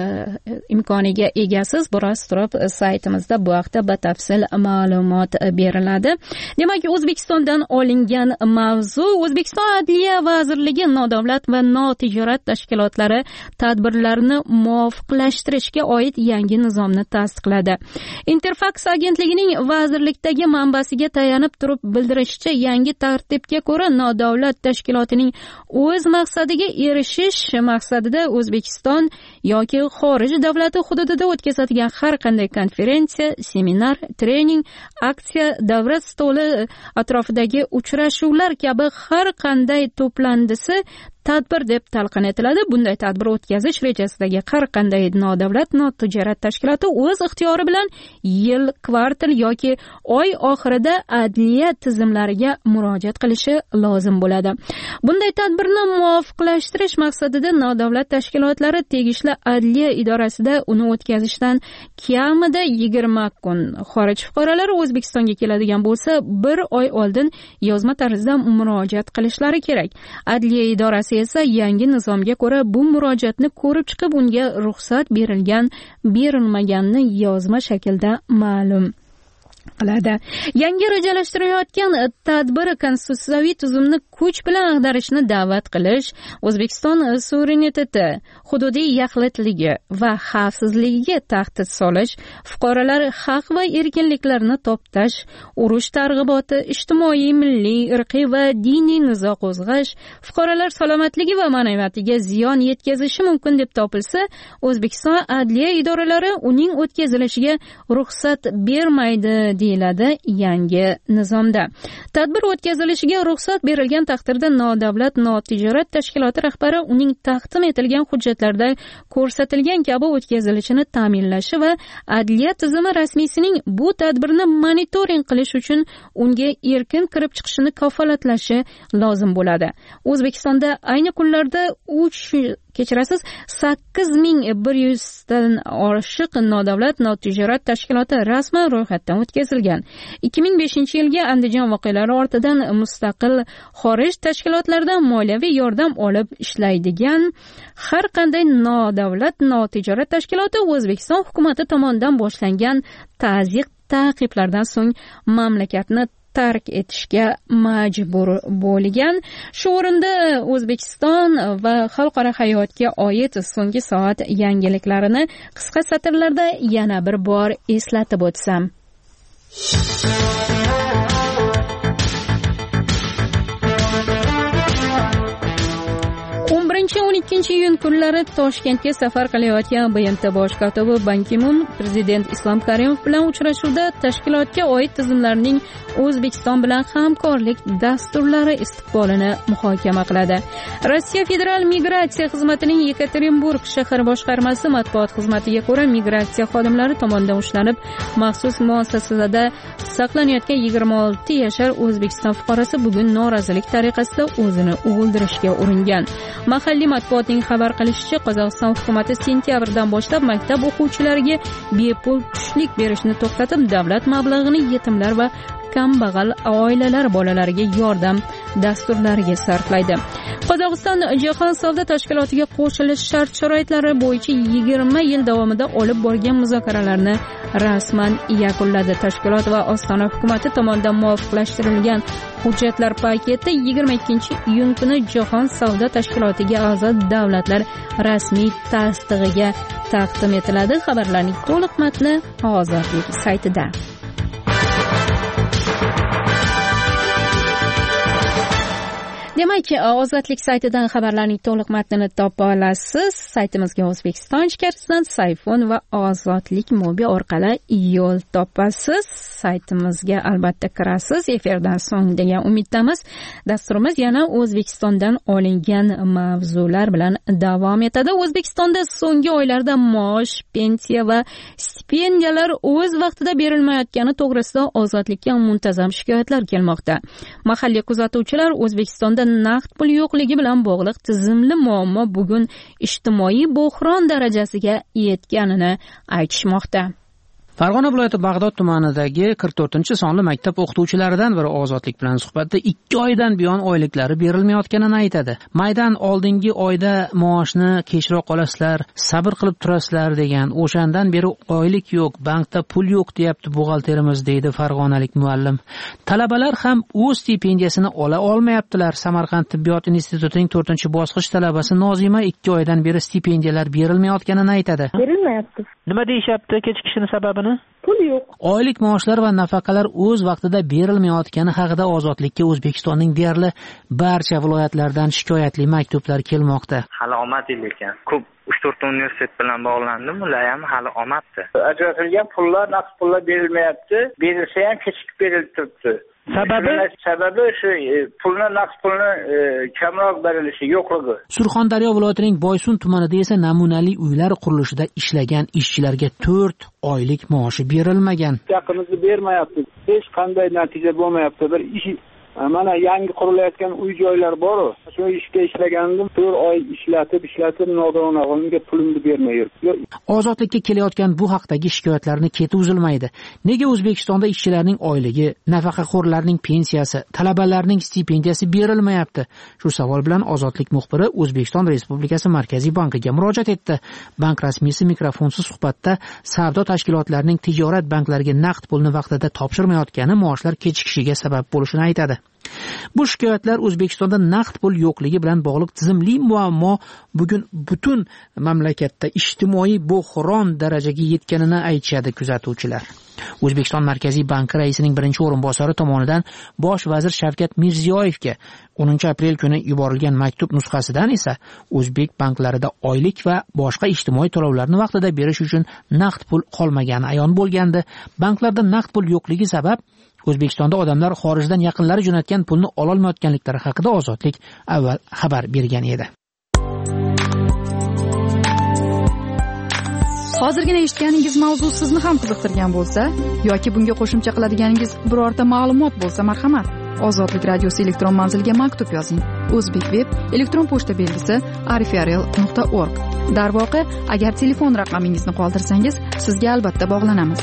imkoniga egasiz. Biroz turib saytimizda bu haqda batafsil ma'lumot beriladi. Demak, O'zbekistondan olingan mavzu O'zbekiston Adliya vazirligi nodavlat va notijorat tashkilotlari tadbirlarini muvofiqlashtirishga oid yangi nizomni tasdiqladi. Interfax agentligining vazirlikdagi manbasiga tayanib turib bildirishicha, yangi tartibga ko'ra nodavlat tashkilotining o'z maqsadiga erishish maqsadida O'zbekiston yoki xorij davlati hududida o'tkazadigan har qanday konferensiya, seminar, trening, aksiya, davra stoli atrofidagi uchrashuvlar kabi har qanday to'plandisi tadbir deb talqin etiladi. Bunday tadbir o'tkazish rejasidagi har qanday nodavlat notijorat tashkiloti o'z ixtiyori bilan yil, kvartal yoki oy oxirida adliya tizimlariga murojaat qilishi lozim bo'ladi. Bunday tadbirni muvofiqlashtirish maqsadida nodavlat tashkilotlari tegishli adliya idorasida uni o'tkazishdan kamida yigirma kun, xorij fuqarolari O'zbekistonga keladigan bo'lsa bir oy oldin yozma tarzda murojaat qilishlari kerak. Adliya idorasi esa yangi nizomga ko'ra bu murojaatni ko'rib chiqib, unga ruxsat berilgan, berilmaganini yozma shaklda ma'lum qiladi. Yangi rejalashtirilayotgan tadbir konstitutsiyaviy tuzumni kuch bilan ag'darishni da'vat qilish, O'zbekiston suvereniteti, hududiy yaxlitligi va xavfsizligiga tahdid solish, fuqarolar haq va erkinliklarini toptash, urush targ'iboti, ijtimoiy, milliy, irqiy va diniy nizo qo'zg'ash, fuqarolar salomatligi va ma'naviyatiga ziyon yetkazishi mumkin deb topilsa, O'zbekiston adliya idoralari uning o'tkazilishiga ruxsat bermaydi deyiladi yangi nizomda. Tadbir o'tkazilishiga ruxsat berilgan taqdirda nodavlat notijorat tashkiloti rahbari uning taqdim etilgan hujjatlarda ko'rsatilgan kabi o'tkazilishini ta'minlashi va adliya tizimi rasmiysining bu tadbirni monitoring qilish uchun unga erkin kirib chiqishini kafolatlashi lozim bo'ladi. O'zbekistonda ayni kunlarda uch kechirasiz sakkiz ming bir yuzdan oshiq nodavlat notijorat tashkiloti rasman ro'yxatdan o'tkazilgan. ikki ming beshinchi yilgi Andijon voqealari ortidan mustaqil xorij tashkilotlaridan moliyaviy yordam olib ishlaydigan har qanday nodavlat notijorat tashkiloti O'zbekiston hukumati tomonidan boshlangan tazyiq ta'qiblardan so'ng mamlakatni tark etishga majbur bo'lgan. Shu o'rinda O'zbekiston va xalqaro hayotga oid so'nggi soat yangiliklarini qisqa satrlarda yana bir bor eslatib o'tsam. o'n birinchi o'n ikkinchi iyun kunlari Toshkentga safar qilayotgan B M T bosh kotibi Ban Ki-mun prezident Islom Karimov bilan uchrashuvda tashkilotga oid tizimlarning O'zbekiston bilan hamkorlik dasturlari istiqbolini muhokama qiladi. Rossiya Federal migratsiya xizmatining Yekaterinburg shahar boshqarmasi matbuot xizmatiga ko'ra, migratsiya xodimlari tomonidan ushlanib, maxsus muassasada saqlanayotgan yigirma olti yashar O'zbekiston fuqarosi bugun norozilik tariqasida o'zini o'ldirishga uringan. Mahalliy matbuotning xabar qilishicha, Qozog'iston hukumati sentyabrdan boshlab maktab o'quvchilariga bepul tushlik berishni to'xtatib, davlat mablag'ini yetimlar va kambag'al oilalar bolalariga yordam dasturlariga sarflaydi. Qozog'iston Jahon savdo tashkilotiga qo'shilish shart-sharoitlari bo'yicha yigirma yil davomida olib borgan muzokaralarni rasman yakunladi. Tashkilot va Ostona hukumati tomonidan muvofiqlashtirilgan hujjatlar paketi yigirma ikkinchi iyun kuni Jahon savdo tashkilotiga a'zo davlatlar rasmiy tasdig'iga taqdim etiladi. Xabarlarning to'liq matni Ozodlik saytida. Demak, Ozodlik saytidan xabarlarning to'liq matnini topa olasiz. Saytimizga O'zbekiston ichkarisidan Sayfon va Ozodlik mobi orqali yo'l topasiz. Saytimizga albatta kirasiz. Efirdan so'ng degan umiddamiz. Dasturimiz yana O'zbekistondan olingan mavzular bilan davom etadi. O'zbekistonda so'nggi oylarda maosh, pensiya va stipendiyalar o'z vaqtida berilmayotgani to'g'risida Ozodlikka muntazam shikoyatlar kelmoqda. Mahalliy kuzatuvchilar O'zbekistonda naqd pul yo'qligi bilan bog'liq tizimli muammo bugun ijtimoiy bo'hron darajasiga yetganini aytishmoqda. Farg'ona viloyati Bag'dod tumanidagi qirq to'rtinchi sonli maktab o'qituvchilaridan biri Ozodlik bilan suhbatda ikki oydan buyon oyliklari berilmayotganini aytadi. Maydan oldingi oyda maoshni kechroq olasizlar, sabr qilib turasizlar degan. O'shandan beri oylik yo'q, bankda pul yo'q deyapti buxgalterimiz, deydi farg'onalik muallim. Talabalar ham o'z stipendiyasini ola olmayaptilar. Samarqand tibbiyot institutining to'rtinchi bosqich talabasi Nozima ikki oydan beri stipendiyalar berilmayotganini aytadi. Berilmayapti. Nima deyishyapti kechikishini sababini? Pul yo'q. Oylik maoshlar va nafaqalar o'z vaqtida berilmayotgani haqida Ozodlikka O'zbekistonning deyarli barcha viloyatlaridan shikoyatli maktublar kelmoqda. Hali omadli ekan. Ko'p uch to'rtta universitet bilan bog'landim, ular ham hali omaddi. Ajratilgan pullar, naqd pullar berilmayapti. Berilsa ham kechikib berilib turibdi. Sababi sababi shu pulni, naqd pulni kamroq berilishi, yo'qligi. Surxondaryo viloyatining Boysun tumanida esa namunali uylar qurilishida ishlagan ishchilarga to'rt oylik maoshi berilmagan. Haqimizni bermayapti. Hech qanday natija bo'lmayapti. Bir ish mana yangi qurilayotgan uy joylar bor. Shu ishga ishlagandim, to'rt oy ishlatib, ishlatib nodona unga pulimni bermay yuribdi. Ozodlikka kelayotgan bu haqdagi shikoyatlarni keti uzilmaydi. Nega O'zbekistonda ishchilarning oyligi, nafaqaxo'rlarning pensiyasi, talabalarning stipendiyasi berilmayapti? Shu savol bilan Ozodlik muxbiri O'zbekiston Respublikasi Markaziy bankiga murojaat etdi. Bank rasmiysi mikrofonsiz suhbatda savdo tashkilotlarining tijorat banklariga naqd pulni vaqtida topshirmayotgani maoshlar kechikishiga sabab bo'lishini aytadi. Bu shikoyatlar O'zbekistonda naqd pul yo'qligi bilan bog'liq tizimli muammo bugun butun mamlakatda ijtimoiy bo'hron darajaga yetganini aytishadi kuzatuvchilar. O'zbekiston Markaziy banki raisining birinchi o'rinbosari tomonidan bosh vazir Shavkat Mirziyoyevga o'ninchi aprel kuni yuborilgan maktub nusxasidan esa o'zbek banklarida oylik va boshqa ijtimoiy to'lovlarni vaqtida berish uchun naqd pul qolmagani ayon bo'lgandi. Banklarda naqd pul yo'qligi sabab O'zbekistonda odamlar xorijdan yaqinlari jo'natgan pulni ola olmayotganliklari haqida Ozodlik avval xabar bergan edi. Hozirgina eshitganingiz mavzu sizni ham qiziqtirgan bo'lsa yoki bunga qo'shimcha qiladiganingiz birorta ma'lumot bo'lsa, marhamat, Ozodlik radiosi elektron manziliga maktub yozing. O'zbekveb elektron pochta belgisi arifiarel nuqta org. Darvoqe, agar telefon raqamingizni qoldirsangiz, sizga albatta bog'lanamiz.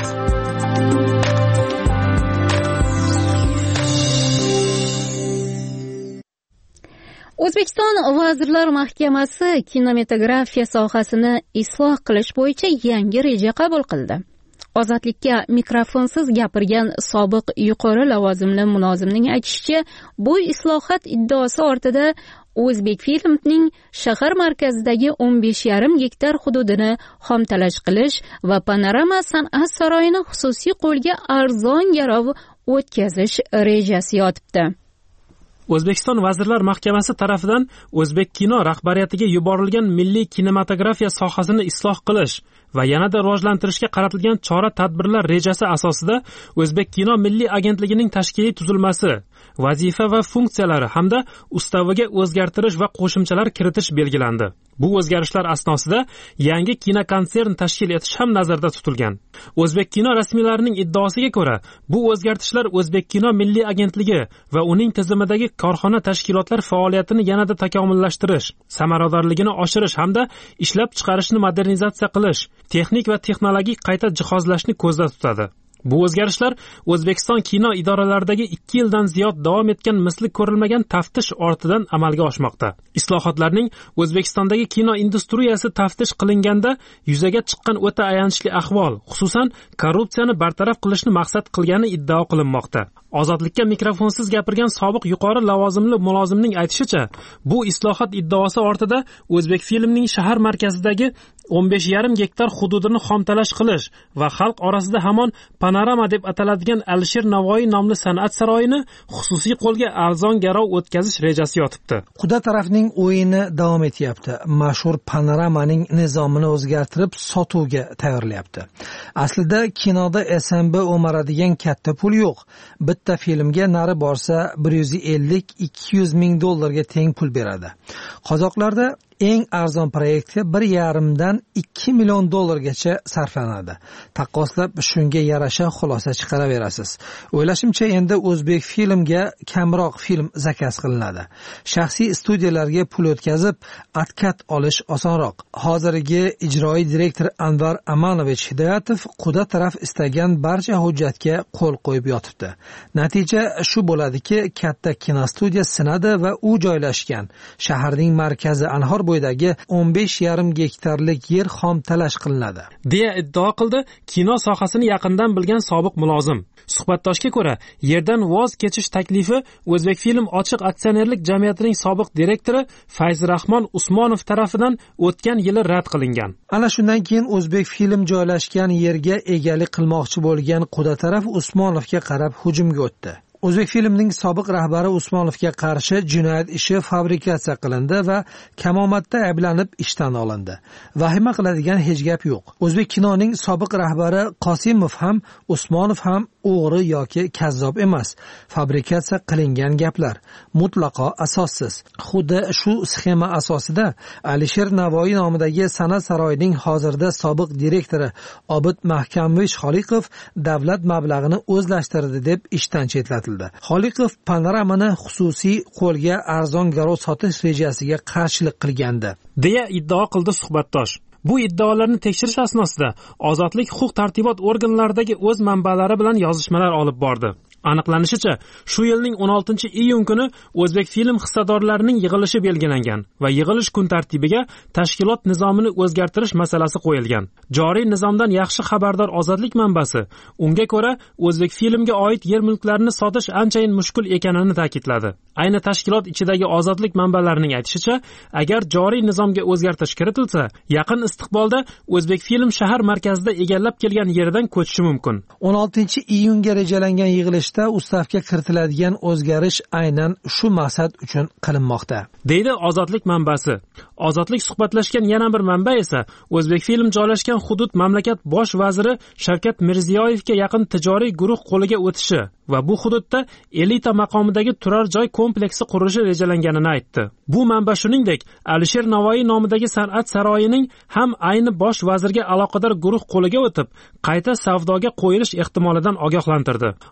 O'zbekiston Vazirlar Mahkamasi kinematografiya sohasini isloh qilish bo'yicha yangi reja qabul qildi. Ozodlikka mikrofonsiz gapirgan sobiq yuqori lavozimli mulozimning aytishicha, bu islohot iddaosi ortida O'zbekfilmning shahar markazidagi o'n besh yarim gektar hududini xomtalash qilish va Panorama san'at saroyini xususiy qo'lga arzon garov o'tkazish rejasi yotibdi. O'zbekiston Vazirlar Mahkamasi tarafidan O'zbek kino rahbariyatiga yuborilgan milliy kinematografiya sohasini isloh qilish va yanada rivojlantirishga qaratilgan chora-tadbirlar rejasi asosida O'zbek kino milliy agentligining tashkiliy tuzilmasi, vazifa va funksiyalari hamda ustaviga o'zgartirish va qo'shimchalar kiritish belgilandi. Bu o'zgarishlar asnosida yangi kinokonsern tashkil etish ham nazarda tutilgan. O'zbek kino rasmiylarining iddaosiga ko'ra, bu o'zgartishlar O'zbek kino milliy agentligi va uning tizimidagi korxona tashkilotlar faoliyatini yanada takomillashtirish, samaradorligini oshirish hamda ishlab chiqarishni modernizatsiya qilish, texnik va texnologik qayta jihozlashni ko'zda tutadi. Bu o'zgarishlar O'zbekiston kino idoralaridagi ikki yildan ziyod davom etgan misli ko'rilmagan taftish ortidan amalga oshmoqda. Islohotlarning O'zbekistondagi kino industriyasi taftish qilinganda yuzaga chiqqan o'ta ayanchli ahvol, xususan korrupsiyani bartaraf qilishni maqsad qilgani iddao qilinmoqda. Ozodlikka mikrofonsiz gapirgan sobiq yuqori lavozimli mulozimning aytishicha, bu islohot iddaosi ortida O'zbekfilmning shahar markazidagi o'n besh yarim gektar hududini xomtalash qilish va xalq orasida hamon Panorama deb ataladigan Alisher Navoiy nomli san'at saroyini xususiy qo'lga arzon garov o'tkazish rejasi yotibdi. Quda tarafning o'yini davom etyapti. Mashhur Panoramaning nizomini o'zgartirib sotuvga tayyorlayapti. Aslida kinoda S M B o'maradigan katta pul yo'q. Bitta filmga nari borsa bir yuz ellik ikki yuz ming dollarga teng pul beradi. Qozoqlarda eng arzon proyektga bir yarimdan ikki million dollargacha sarflanadi. Taqqoslab shunga yarasha xulosa chiqaraverasiz. O'ylashimcha endi O'zbek filmga kamroq film zakaz qilinadi. Shaxsiy studiyalarga pul o'tkazib, atkat olish osonroq. Hozirgi ijroiy direktor Anvar Amanovich Hidoyatov Quda taraf istagan barcha hujjatga qo'l qo'yib yotibdi. Natija shu bo'ladiki, katta kinostudiya sinadi va u joylashgan shaharning markazi Anhor bo'yidagi o'n besh yarim gektarlik yer xomtalash qilinadi, deya iddao qildi kino sohasini yaqindan bilgan sobiq mulozim. Suhbatdoshga ko'ra, yerdan voz kechish taklifi O'zbekfilm ochiq aksionerlik jamiyatining sobiq direktori Fayzrahmon Usmonov tarafidan o'tgan yili rad qilingan. Ana shundan keyin O'zbekfilm joylashgan yerga egalik qilmoqchi bo'lgan Quda taraf Usmonovga qarab hujumga o'tdi. O'zbekfilmning sobiq rahbari Usmonovga qarshi jinoyat ishi fabrikatsiya qilindi va kamomatda ayblanib ishdan olindi. Vahima qiladigan hech gap yo'q. O'zbek kinoning sobiq rahbari Qosimov ham, Usmonov ham o'g'ri yoki kazzob emas. Fabrikatsiya qilingan gaplar mutlaqo asossiz. Xuddi shu sxema asosida Alisher Navoiy nomidagi san'at saroyining hozirda sobiq direktori Obid Mahkamovich Xoliqov davlat mablag'ini o'zlashtirdi deb ishdan chetlatildi. Xoliqov Panoramani xususiy qo'lga arzon garov sotish rejasiga qarshilik qilgandi, deya iddao qildi suhbatdosh. Bu iddaolarni tekshirish asnosida Ozodlik huquq-tartibot organlaridagi o'z manbalari bilan yozishmalar olib bordi. Aniqlanishicha, shu yilning o'n oltinchi iyun kuni O'zbekfilm hissadorlarining yig'ilishi belgilangan va yig'ilish kun tartibiga tashkilot nizomini o'zgartirish masalasi qo'yilgan. Joriy nizomdan yaxshi xabardor Ozodlik manbasi unga ko'ra O'zbekfilmga oid yer mulklarini sotish anchayin mushkul ekanini ta'kidladi. Ayni tashkilot ichidagi Ozodlik manbalarining aytishicha, agar joriy nizomga o'zgartirish kiritilsa, yaqin istiqbolda O'zbekfilm shahar markazida egallab kelgan yeridan ko'chishi mumkin. o'n oltinchi iyunga rejalangan yig'ilishda ustavga kiritiladigan o'zgarish aynan shu maqsad uchun qilinmoqda, deydi Ozodlik manbasi. Ozodlik suhbatlashgan yana bir manba esa O'zbekfilm joylashgan hudud mamlakat bosh vaziri Shavkat Mirziyoyevga yaqin tijoriy guruh qo'liga o'tishi va bu hududda elita maqomidagi turar joy kompleksi qurilishi rejalanganini aytdi. Bu manba shuningdek Alisher Navoiy nomidagi san'at saroyining ham ayni bosh vazirga aloqador guruh qo'liga o'tib, qayta savdoga qo'yilish ehtimolidan ogohlantirdi. Ozodlik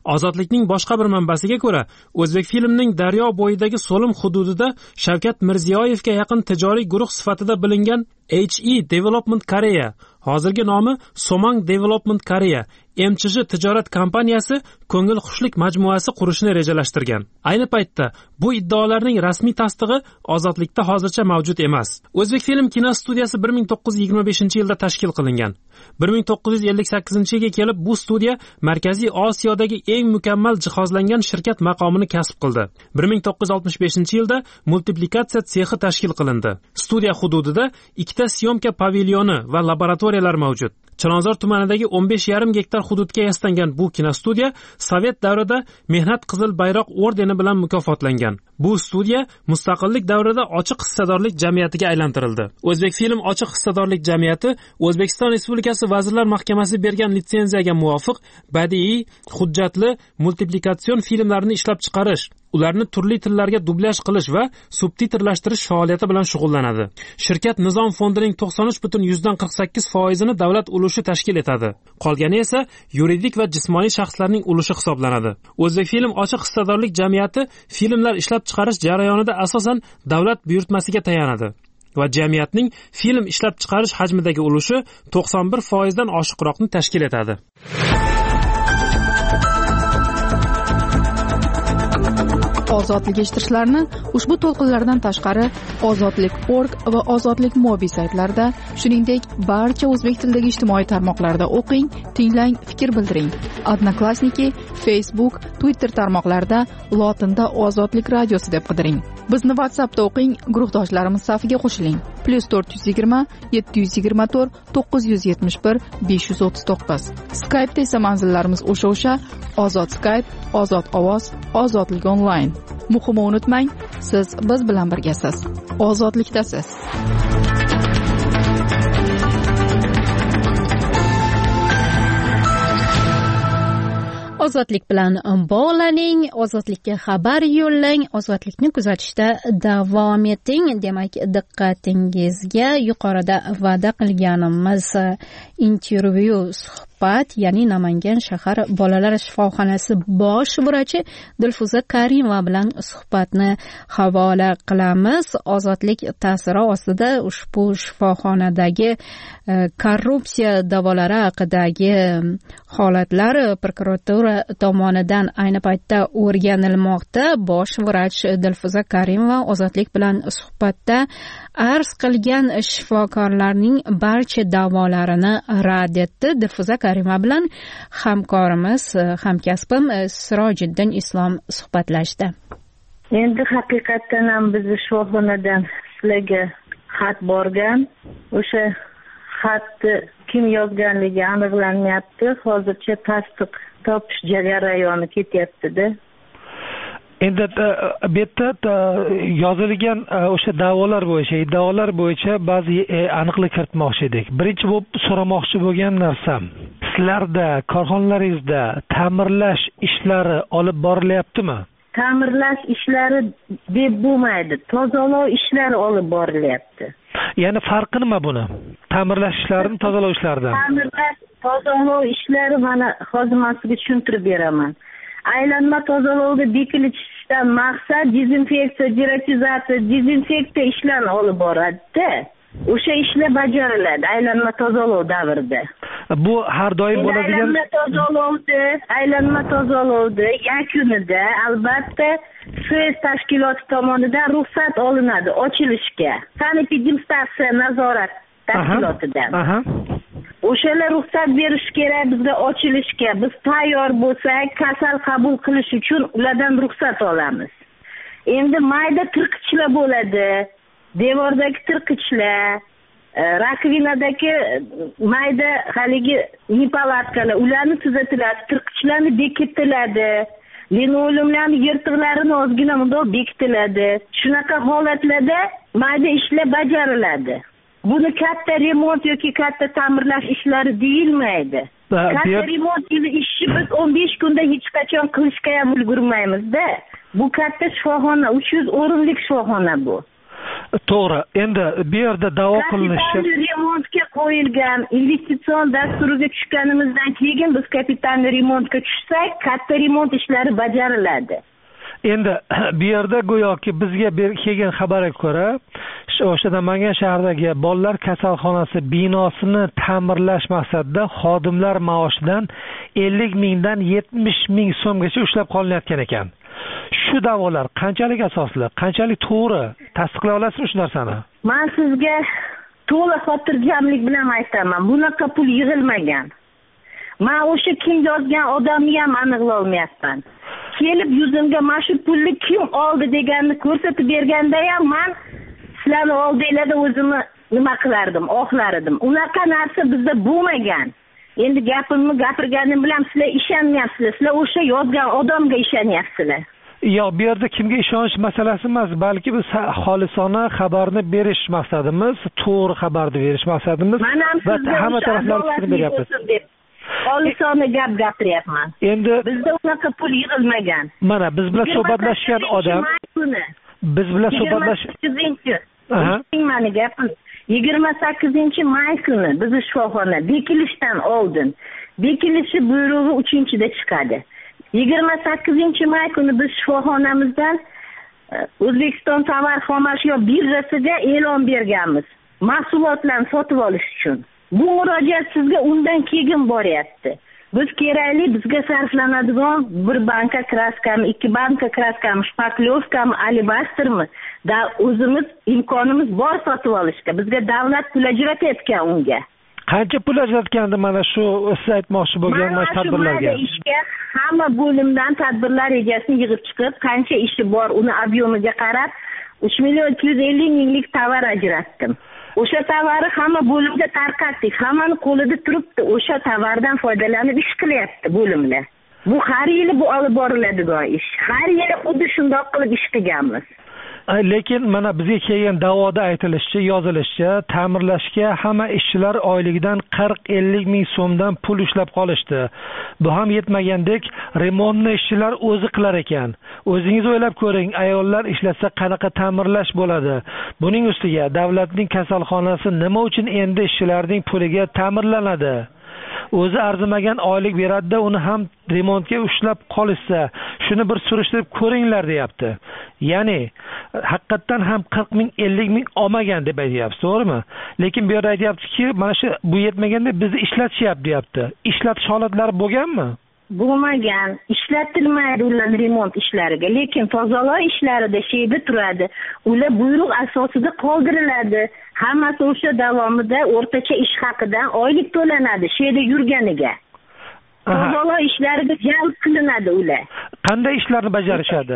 ozodlikning boshqa bir manbasiga ko'ra, O'zbekfilmning Daryo bo'yidagi So'lim hududida Shavkat Mirziyoyevga yaqin tijoriy guruh sifatida bilingan H E Development Korea, hozirgi nomi Somang Development Korea, M C J tijorat kompaniyasi ko'ngil xushlik majmuasi qurishni rejalashtirgan. Ayni paytda bu iddaolarning rasmiy tasdig'i ozodlikda hozircha mavjud emas. O'zbekfilm kinostudiyasi bir ming to'qqiz yuz yigirma beshinchi yilda tashkil qilingan. bir ming to'qqiz yuz ellik sakkizinchi yilga kelib bu studiya Markaziy Osiyodagi eng mukammal jihozlangan shirkat maqomini kasb qildi. bir ming to'qqiz yuz oltmish beshinchi yilda multiplikatsiya sexi tashkil qilindi. Studiya hududida ikkita syomka pavilyoni va laboratoriyalar mavjud. Chilonzor tumanidagi o'n besh yarim gektar hududga yastangan bu kinostudiya Sovet davrida Mehnat Qizil bayroq ordeni bilan mukofotlangan. Bu studiya mustaqillik davrida ochiq hissadorlik jamiyatiga aylantirildi. O'zbekfilm ochiq hissadorlik jamiyati O'zbekiston Respublikasi Vazirlar Mahkamasi bergan litsenziyaga muvofiq badiiy, hujjatli multiplikatsion filmlarni ishlab chiqarish, ularni turli tillarga dublyaj qilish va subtitrlashtirish faoliyati bilan shug'ullanadi. Shirkat Nizom fondining to'qson uch butun yuzdan qirq sakkiz foizini davlat ulushi tashkil etadi. Qolgani esa yuridik va jismoniy shaxslarning ulushi hisoblanadi. O'zbekfilm ochiq hissadorlik jamiyati filmlar ishlab chiqarish jarayonida asosan davlat buyurtmasiga tayanadi va jamiyatning film ishlab chiqarish hajmidagi ulushi to'qson bir foizdan oshiqroqni tashkil etadi. Ozodlik eshitishlarini ushbu to'lqinlardan tashqari ozodlik nokta org va ozodlik mobi saytlarida, shuningdek barcha o'zbek tilidagi ijtimoiy tarmoqlarda o'qing, tinglang, fikr bildiring. Odnoklassniki, Facebook, Twitter tarmoqlarida lotinda Ozodlik radiosi deb qidiring. Bizni WhatsAppda o'qing, guruhdoshlarimiz safiga qo'shiling. plus to'rt yuz yigirma yetti yuz yigirma to'rt to'qqiz yuz yetmish bir besh yuz o'ttiz to'qqiz. Skype'da esa manzillarimiz o'sha-o'sha: Ozod Skype, Ozod ovoz, Ozodlik onlayn. Muhimi unutmang, siz biz bilan birgasiz. Ozodlikdasiz. Ozodlik bilan bog'laning, ozodlikka xabar yo'llang, ozodlikni kuzatishda davom eting. Demak, diqqatingizga yuqorida va'da qilganimiz intervyu suhbat, ya'ni Namangan shahar bolalar shifoxonasi bosh vrachi Dilfuza Karimova bilan suhbatni havola qilamiz. Ozodlik ta'siri ostida ushbu shifoxonadagi korrupsiya davolari haqidagi holatlar prokuratura tomonidan ayni paytda o'rganilmoqda. Bosh vrach Dilfuza Karimova ozodlik bilan suhbatda arz qilgan shifokorlarning barcha davolarini rad etdi. Dilfuza Karimova bilan hamkorimiz, hamkasbim Sirojiddin Islom suhbatlashdi. Endi haqiqatan ham bizni shifoxonadan sizlarga xat borgan. O'sha xatni kim yozganligi aniqlanmayapti. Hozircha tasdiq topish jarayoni ketyapti-da. Endi bu yerda yozilgan o'sha da'volar bo'yicha, iddaolar bo'yicha ba'zi aniqlik kiritmoqchi edik. Birinchi bo'lib so'ramoqchi bo'lgan narsam, sizlarda korxonalaringizda ta'mirlash ishlari olib borilyaptimi? Ta'mirlash ishlari deb bo'lmaydi, tozalov ishlari olib borilyapti. Ya'ni farqi nima buni? Ta'mirlash ishlarini tozalov ishlaridan. Ta'mirlash, tozalov ishlari mana hozir men sizga tushuntirib beraman. Aylanma tozalovga bekilishdan maqsad dezinfeksiya, deratizatsiya, dezinfeksiya ishlarini olib boradi-da. O'sha ishlar bajariladi aylanma tozalov davrida. Bu har doim bo'ladigan aylanma tozalovda, aylanma tozalovda yakunida albatta S E S tashkiloti tomonidan ruxsat olinadi ochilishga. Sanepidemstatsiya nazorat tashkilotidan. Aha. O'shalar ruxsat berish kerak bizga ochilishga. Biz tayyor bo'lsak, kasal qabul qilish uchun ulardan ruxsat olamiz. Endi mayda tirqichlar bo'ladi. Devordagi tirqichlar, rakvinadagi mayda haligi nipalatkalar, ularni tuzatiladi, tirqichlarni bekitiladi. Linoleumlarning yirtiqlarini ozgina bundoq bekitiladi. Shunaqa holatlarda mayda ishlar bajariladi. Buni katta remont yoki katta ta'mirlash ishlari deyilmaydi. Katta remont ishi biz o'n besh kunda hech qachon qilishga ham ulgurmaymiz-da. Bu katta shifoxona, uch yuz o'rinlik shifoxona bu. To'g'ri. Endi bu yerda da'vo qilinishi remontga qo'yilgan investitsion dasturiga tushganimizdan keyin biz kapitalniy remontga tushsak, katta remont ishlari bajariladi. Endi bu yerda go'yoki bizga kelgan xabarga ko'ra, o'sha Namangan shahridagi bolalar kasalxonasi binosini ta'mirlash maqsadida xodimlar maoshidan ellik mingdan yetmish ming so'mgacha ushlab qolinayotgan ekan. Shu da'volar qanchalik asosli, qanchalik to'g'ri? Tasdiqlay olasizmi shu narsani? Men sizga to'la xotirjamlik bilan aytaman, bunaqa pul yig'ilmagan. Men o'sha kim yozgan odamni ham aniqlay olmayapman. Kelib yuzimga mana shu pulni kim oldi deganni ko'rsatib berganda ham men sizlarni oldinglarda o'zimni nima qilardim, oxlardim. Unaqa narsa bizda bo'lmagan. Endi gapimni gapirganim bilan sizlar ishonmayapsizlar. Sizlar o'sha yozgan odamga ishonyapsizlar. Yo'q, bu yerda kimga ishonish masalasi emas, balki biz xolisona xabarni berish maqsadimiz, to'g'ri xabarni berish maqsadimiz va hamma taraflar fikrini beryapmiz. Xolisona gap gapiryapman. Endi bizda unaqa pul yig'ilmagan. Mana biz bilan suhbatlashgan odam biz bilan suhbatlashgan mani gapim yigirma sakkizinchi may kuni bizni shifoxona bekilishdan oldin bekilishi buyrug'i uchinchida chiqadi. yigirma sakkizinchi may kuni biz shifoxonamizdan O'zbekiston tovar xomashyo birjasiga e'lon berganmiz. Mahsulotlarni sotib olish uchun. Bu murojaat sizga undan keyin boryapti. Biz kerakli bizga sarflanadigan bir banka kraskami, ikki banka kraskami, shpaklyovkami, alibastirmi da o'zimiz imkonimiz bor sotib olishga. Bizga davlat pul ajratayotgan unga. Qancha pul ajratgandi mana shu siz aytmoqchi bo'lgan mana tadbirlarga? Mana ishga hamma bo'limdan tadbirlar rejasini yig'ib chiqib, qancha ishi bor, uni ob'yomiga qarab uch million ikki yuz ellik minglik tovar ajratdim. O'sha tovarni hamma bo'limda tarqatdik. Hammani qo'lida turibdi. O'sha tovardan foydalanib ish qilyapti bo'limlar. Bu har yili bu olib boriladigan ish. Har yili xuddi shundoq qilib ish qilganmiz. Lekin mana bizga kelgan da'voda aytilishicha, yozilishicha, ta'mirlashga hamma ishchilar oyligidan qirq ellik ming so'mdan pul ushlab qolishdi. Bu ham yetmagandek, remontni ishchilar o'zi qilar ekan. O'zingiz o'ylab ko'ring, ayollar ishlatsa qanaqa ta'mirlash bo'ladi? Buning ustiga davlatning kasalxonasi nima uchun endi ishchilarning puliga ta'mirlanadi? O'zi arzimagan oylik beradi-da, uni ham remontga ushlab qolishsa, shuni bir surishtirib ko'ringlar deyapti. Ya'ni haqiqatan ham qirq ming ellik ming olmagan deb aytyapsiz, to'g'rimi? Lekin bu yerda aytyapti-ki, mana shu bu yetmaganda bizni ishlatishyapti deyapti. Ishlatish holatlari bo'lganmi? Bo'lmagan. Ishlatilmaydi ular remont ishlariga, lekin tozalash ishlarida sheyda turadi. Ular buyruq asosida qoldiriladi. Hammasi o'sha davomida o'rtacha ish haqidan oylik to'lanadi sheyda yurganiga. Tozalash ishlariga jalb qilinadi ular. Qanday ishlarni bajarishadi?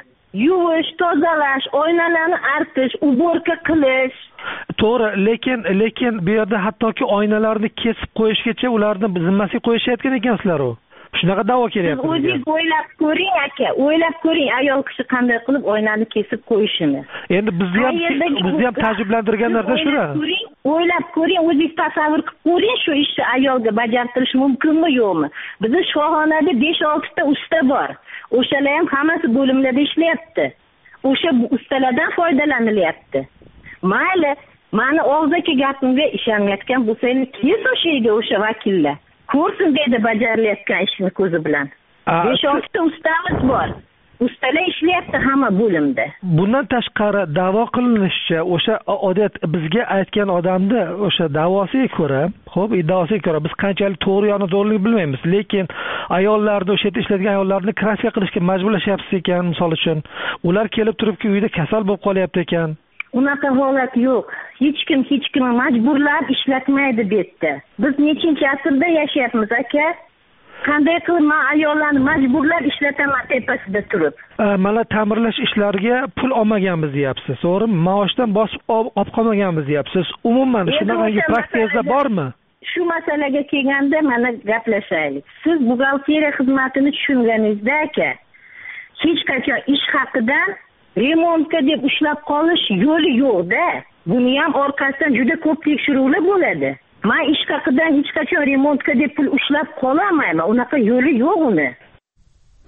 Yuvish, tozalash, oynalarni artish, uborka qilish. To'g'ri, lekin lekin bu yerda hattoki oynalarni kesib qo'yishgacha ularni zimmasiga qo'yishayotgan ekansizlar u. Shunaqa da'vo kelyapti. O'zingiz o'ylab ko'ring aka, o'ylab ko'ring ayol kishi qanday qilib oynani kesib qo'yishini. Endi bizni ham bizni ham ta'jiblantirgan narsa shular. O'ylab ko'ring, o'zingiz tasavvur qilib ko'ring, shu ishni ayolga bajartirish mumkinmi yo'qmi? Bizning shifoxonada besh olti ta usta bor. O'shalar ham hammasi bo'limlarda ishlayapti. O'sha ustalardan foydalanilyapti. Mayli, meni og'zaki gapimga ishonmayotgan bo'lsangiz, kelsin o'sha yerga o'sha vakillar. Ko'rsin deydi bajarilayotgan ishni ko'zi bilan. besh olti ta ustamiz bor. Ustalar ishlayapti hamma bo'limda. Bundan tashqari da'vo qilinishicha, o'sha odat bizga aytgan odamni o'sha da'vosiga ko'ra, xo'p, iddaosiga ko'ra biz qanchalik to'g'ri yoki to'g'riligini bilmaymiz, lekin ayollarni o'sha yerda ishlaydigan ayollarni kraska qilishga majburlashyapsiz ekan, misol uchun. Ular kelib turibki uyda kasal bo'lib qolyapti ekan. Unaqa holat yo'q. Hech kim hech kimni majburlab ishlatmaydi deydi. Biz nechinchi asrda yashayapmiz aka? Qanday qilib ayollarni majburlab ishlataman tepasida turib? Mana ta'mirlash ishlariga pul olmaganmiz deyapsiz, to'g'rimi? Maoshdan bosib olib qolmaganmiz deyapsiz. Umuman shunaqangi praktikada bormi? Shu masalaga kelganda mana gaplashaylik. Siz buxgalteriya xizmatini tushunganingizda aka, hech qachon ish haqidan remontga deb ushlab qolish yo'li yo'q-da. Buni ham orqasidan juda ko'p tekshiruvlar bo'ladi. Men ish haqidan hech qachon remontga deb pul ushlab qolmayman. Unaqa yo'li yo'q uni.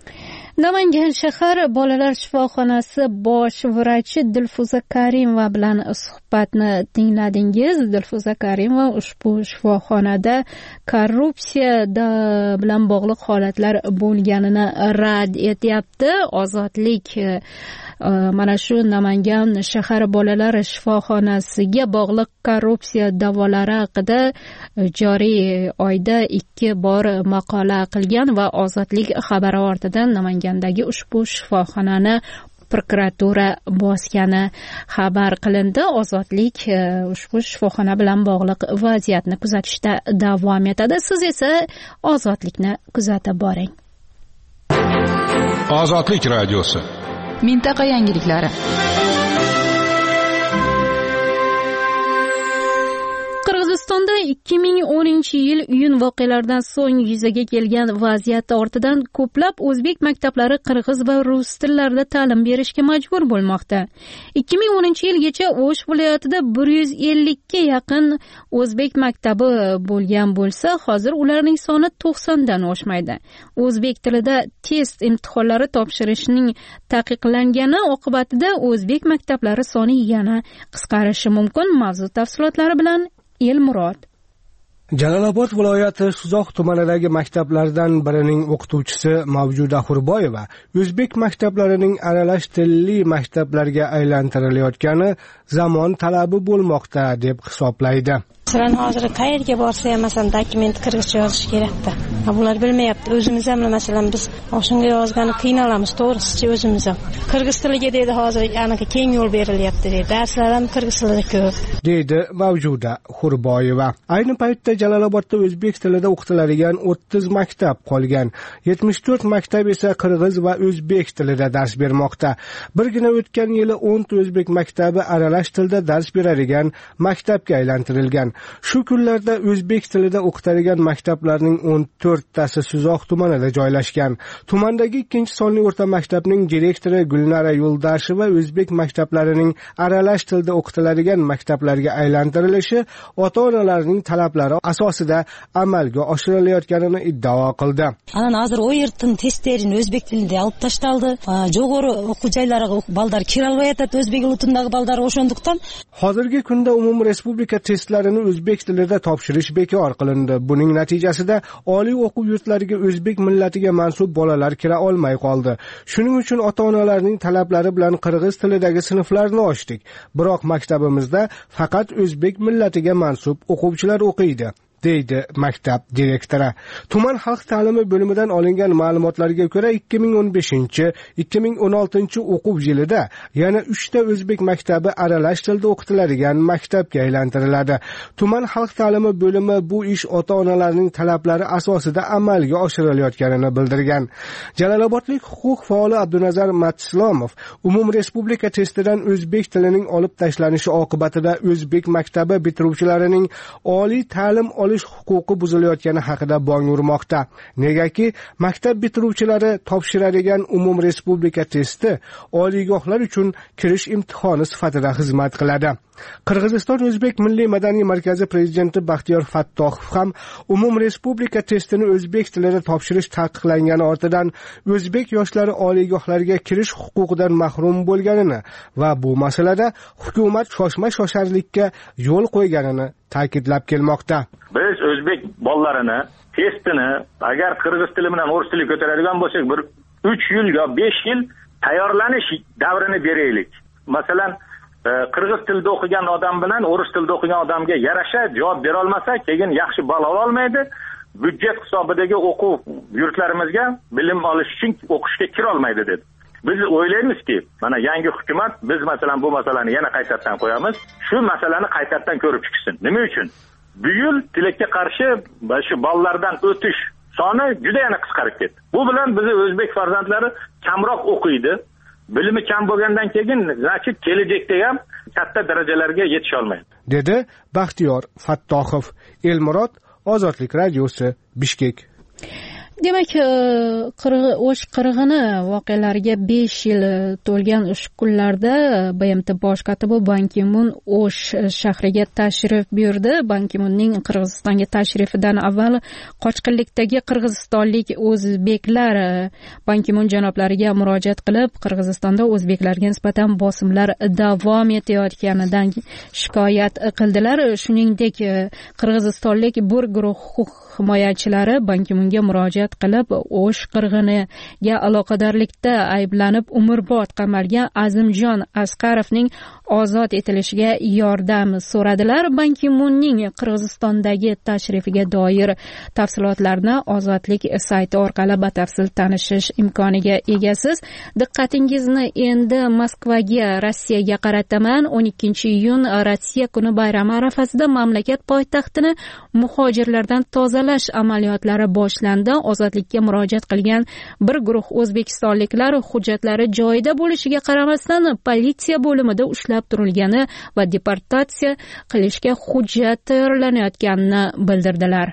Namangan shahar bolalar shifoxonasi bosh vrachi Dilfuza Karimova bilan suhbatni tingladingiz. Dilfuza Karimova ushbu shifoxonada korrupsiya bilan bog'liq holatlar bo'lganini rad etyapti. Ozodlik mana shu Namangan shahar bolalar shifoxonasiga bog'liq korrupsiya davolari haqida joriy oyda ikki bor maqola qilgan va Ozodlik xabari ortidan Namangandagi ushbu shifoxonani prokuratura bosgani xabar qilindi. Ozodlik ushbu shifoxona bilan bog'liq vaziyatni kuzatishda davom etadi. Siz esa Ozodlikni kuzatib boring. Ozodlik radiosi. Mintaqa yangiliklari. Qirg'izistonda ikki ming o'ninchi yil iyun voqealaridan so'ng yuzaga kelgan vaziyat ortidan ko'plab o'zbek maktablari qirg'iz va rus tillarida ta'lim berishga majbur bo'lmoqda. ikki ming o'ninchi yilgacha O'sh viloyatida bir yuz ellikka yaqin o'zbek maktabi bo'lgan bo'lsa, hozir ularning soni to'qsondan oshmaydi. O'zbek tilida test imtihonlari topshirishning taqiqlangani oqibatida o'zbek maktablari soni yana qisqarishi mumkin. Mavzu tafsilotlari bilan Elmurod. Jalolobod viloyati Suzoq tumanidagi maktablardan birining o'qituvchisi Mavjuda Xurboyeva o'zbek maktablarining aralash tilli maktablarga aylantirilayotgani zamon talabi bo'lmoqda deb hisoblaydi. Masalan, hozir qayerga borsa ham masalan dokument qirg'izcha yozish kerakda. Bular bilmayapti. O'zimiz ham masalan biz o'shunga yozgani qiynalamiz, to'g'risi o'zimiz ham. Qirg'iz tiliga dedi hozir aniq keng yo'l berilyapti dedi. Darslar ham qirg'iz tilida ko'p. Deydi Mavjuda Xurboyeva. Ayni paytda Jalolobodda o'zbek tilida o'qitiladigan o'ttiz maktab qolgan. yetmish to'rt maktab esa qirg'iz va o'zbek tilida dars bermoqda. Birgina o'tgan yili o'nta o'zbek maktabi aralash tilda dars beradigan maktabga aylantirilgan. Shu kunlarda o'zbek tilida o'qitadigan maktablarning o'n to'rttasi Suzoq tumanida joylashgan. Tumandagi ikkinchi sonli o'rta maktabning direktori Gulnara Yo'ldasheva o'zbek maktablarining aralash tilda o'qitiladigan maktablarga aylantirilishi ota-onalarning talablari asosida amalga oshirilayotganini iddao qildi. Ana hozir o'yirtin testlerini o'zbek tilida olib tashlandi. Jo'g'ri o'quv joylariga balдар kira olmayotadi, o'zbek tilidagi balдар o'shondiqdan. Hozirgi kunda umumiy respublika testlarini o'zbek tilida topshirish bekor qilindi. Buning natijasida oliy o'quv yurtlariga o'zbek millatiga mansub bolalar kira olmay qoldi. Shuning uchun ota-onalarning talablari bilan qirg'iz tilidagi sinflarni ochdik. Biroq maktabimizda faqat o'zbek millatiga mansub o'quvchilar o'qiydi, deydi maktab direktori. Tuman xalq ta'limi bo'limidan olingan ma'lumotlarga ko'ra ikki ming o'n beshinchi ikki ming o'n oltinchi o'quv yilida yana uchta o'zbek maktabi aralash tilda o'qitiladigan maktabga aylantiriladi. Tuman xalq ta'limi bo'limi bu ish ota-onalarning talablari asosida amalga oshirilayotganini bildirgan. Jalolobodlik huquq faoli Abdunazar Matislomov umum respublika testidan o'zbek tilining olib tashlanishi oqibatida o'zbek maktabi bitiruvchilarining oliy ta'lim olish huquqi buzilayotgani haqida bong urmoqda. Negaki, maktab bitiruvchilari topshiradigan umum respublika testi oliygohlar uchun kirish imtihoni sifatida xizmat qiladi. Qirg'iziston O'zbek Milliy madaniy markazi prezidenti Baxtiyor Fattohov ham umum respublika testini o'zbek tilida topshirish taqiqlangani ortidan o'zbek yoshlari oliygohlarga kirish huquqidan mahrum bo'lganini va bu masalada hukumat shoshma-shosharlikka yo'l qo'yganini ta'kidlab kelmoqda. Biz o'zbek bolalarini testini agar qirg'iz tili bilan o'ris tili ko'taradigan bo'lsak, bir uch yil yo besh yil tayyorlanish davrini beraylik. Masalan, qirg'iz tilida o'qigan odam bilan o'ris tilida o'qigan odamga yarasha javob bera olmasa, keyin yaxshi ball ola olmaydi. Budjet hisobidagi o'quv yurtlarimizga bilim olish uchun o'qishga kira olmaydi dedi. Biz o'ylaymizki, mana yangi hukumat biz masalan bu masalani yana qaytadan qo'yamiz. Shu masalani qaytadan ko'rib chiqsin. Nima uchun? Bu yil tilakka qarshi shu ballardan o'tish soni juda yana qisqarib ketdi. Bu bilan bizni o'zbek farzandlari kamroq o'qiydi. Bilimi kam bo'lgandan keyin, значит, kelajakda ham katta darajalarga yetisha olmaydi, dedi Baxtiyor Fattohov. Elmurod, Ozodlik radiosi, Bishkek. demak, O'sh qirg'ini voqealariga besh yil to'lgan ushbu kunlarda B M T bosh kotibi Ban Ki-mun O'sh shahriga tashrif buyurdi. Ban Ki-munning Qirg'izistonga tashrifidan avval qochqinlikdagi qirg'izistonlik o'zbeklar Ban Ki-mun janoblariga murojaat qilib, Qirg'izistonda o'zbeklarga nisbatan bosimlar davom etayotganidan shikoyat qildilar. Shuningdek, qirg'izistonlik bir guruh huquq himoyachilari Ban Ki-munga murojaat qilib, O'sh qirg'iniga aloqadorlikda ayblanib umrbod qamalgan Azimjon Asqarovning ozod etilishiga yordam so'radilar. Ban Ki-munning Qirg'izistondagi tashrifiga doir tafsilotlarni Ozodlik sayti orqali batafsil tanishish imkoniga egasiz. Diqqatingizni endi Moskvaga, Rossiyaga qarataman. o'n ikkinchi iyun Rossiya kuni bayrami arafasida mamlakat poytaxtini muhojirlardan tozalash amaliyotlari boshlandi. Ozodlikka murojaat qilgan bir guruh o'zbekistonliklar hujjatlari joyida bo'lishiga qaramasdan politsiya bo'limida ushlab turilgani va deportatsiya qilishga hujjat tayyorlanayotganini bildirdilar.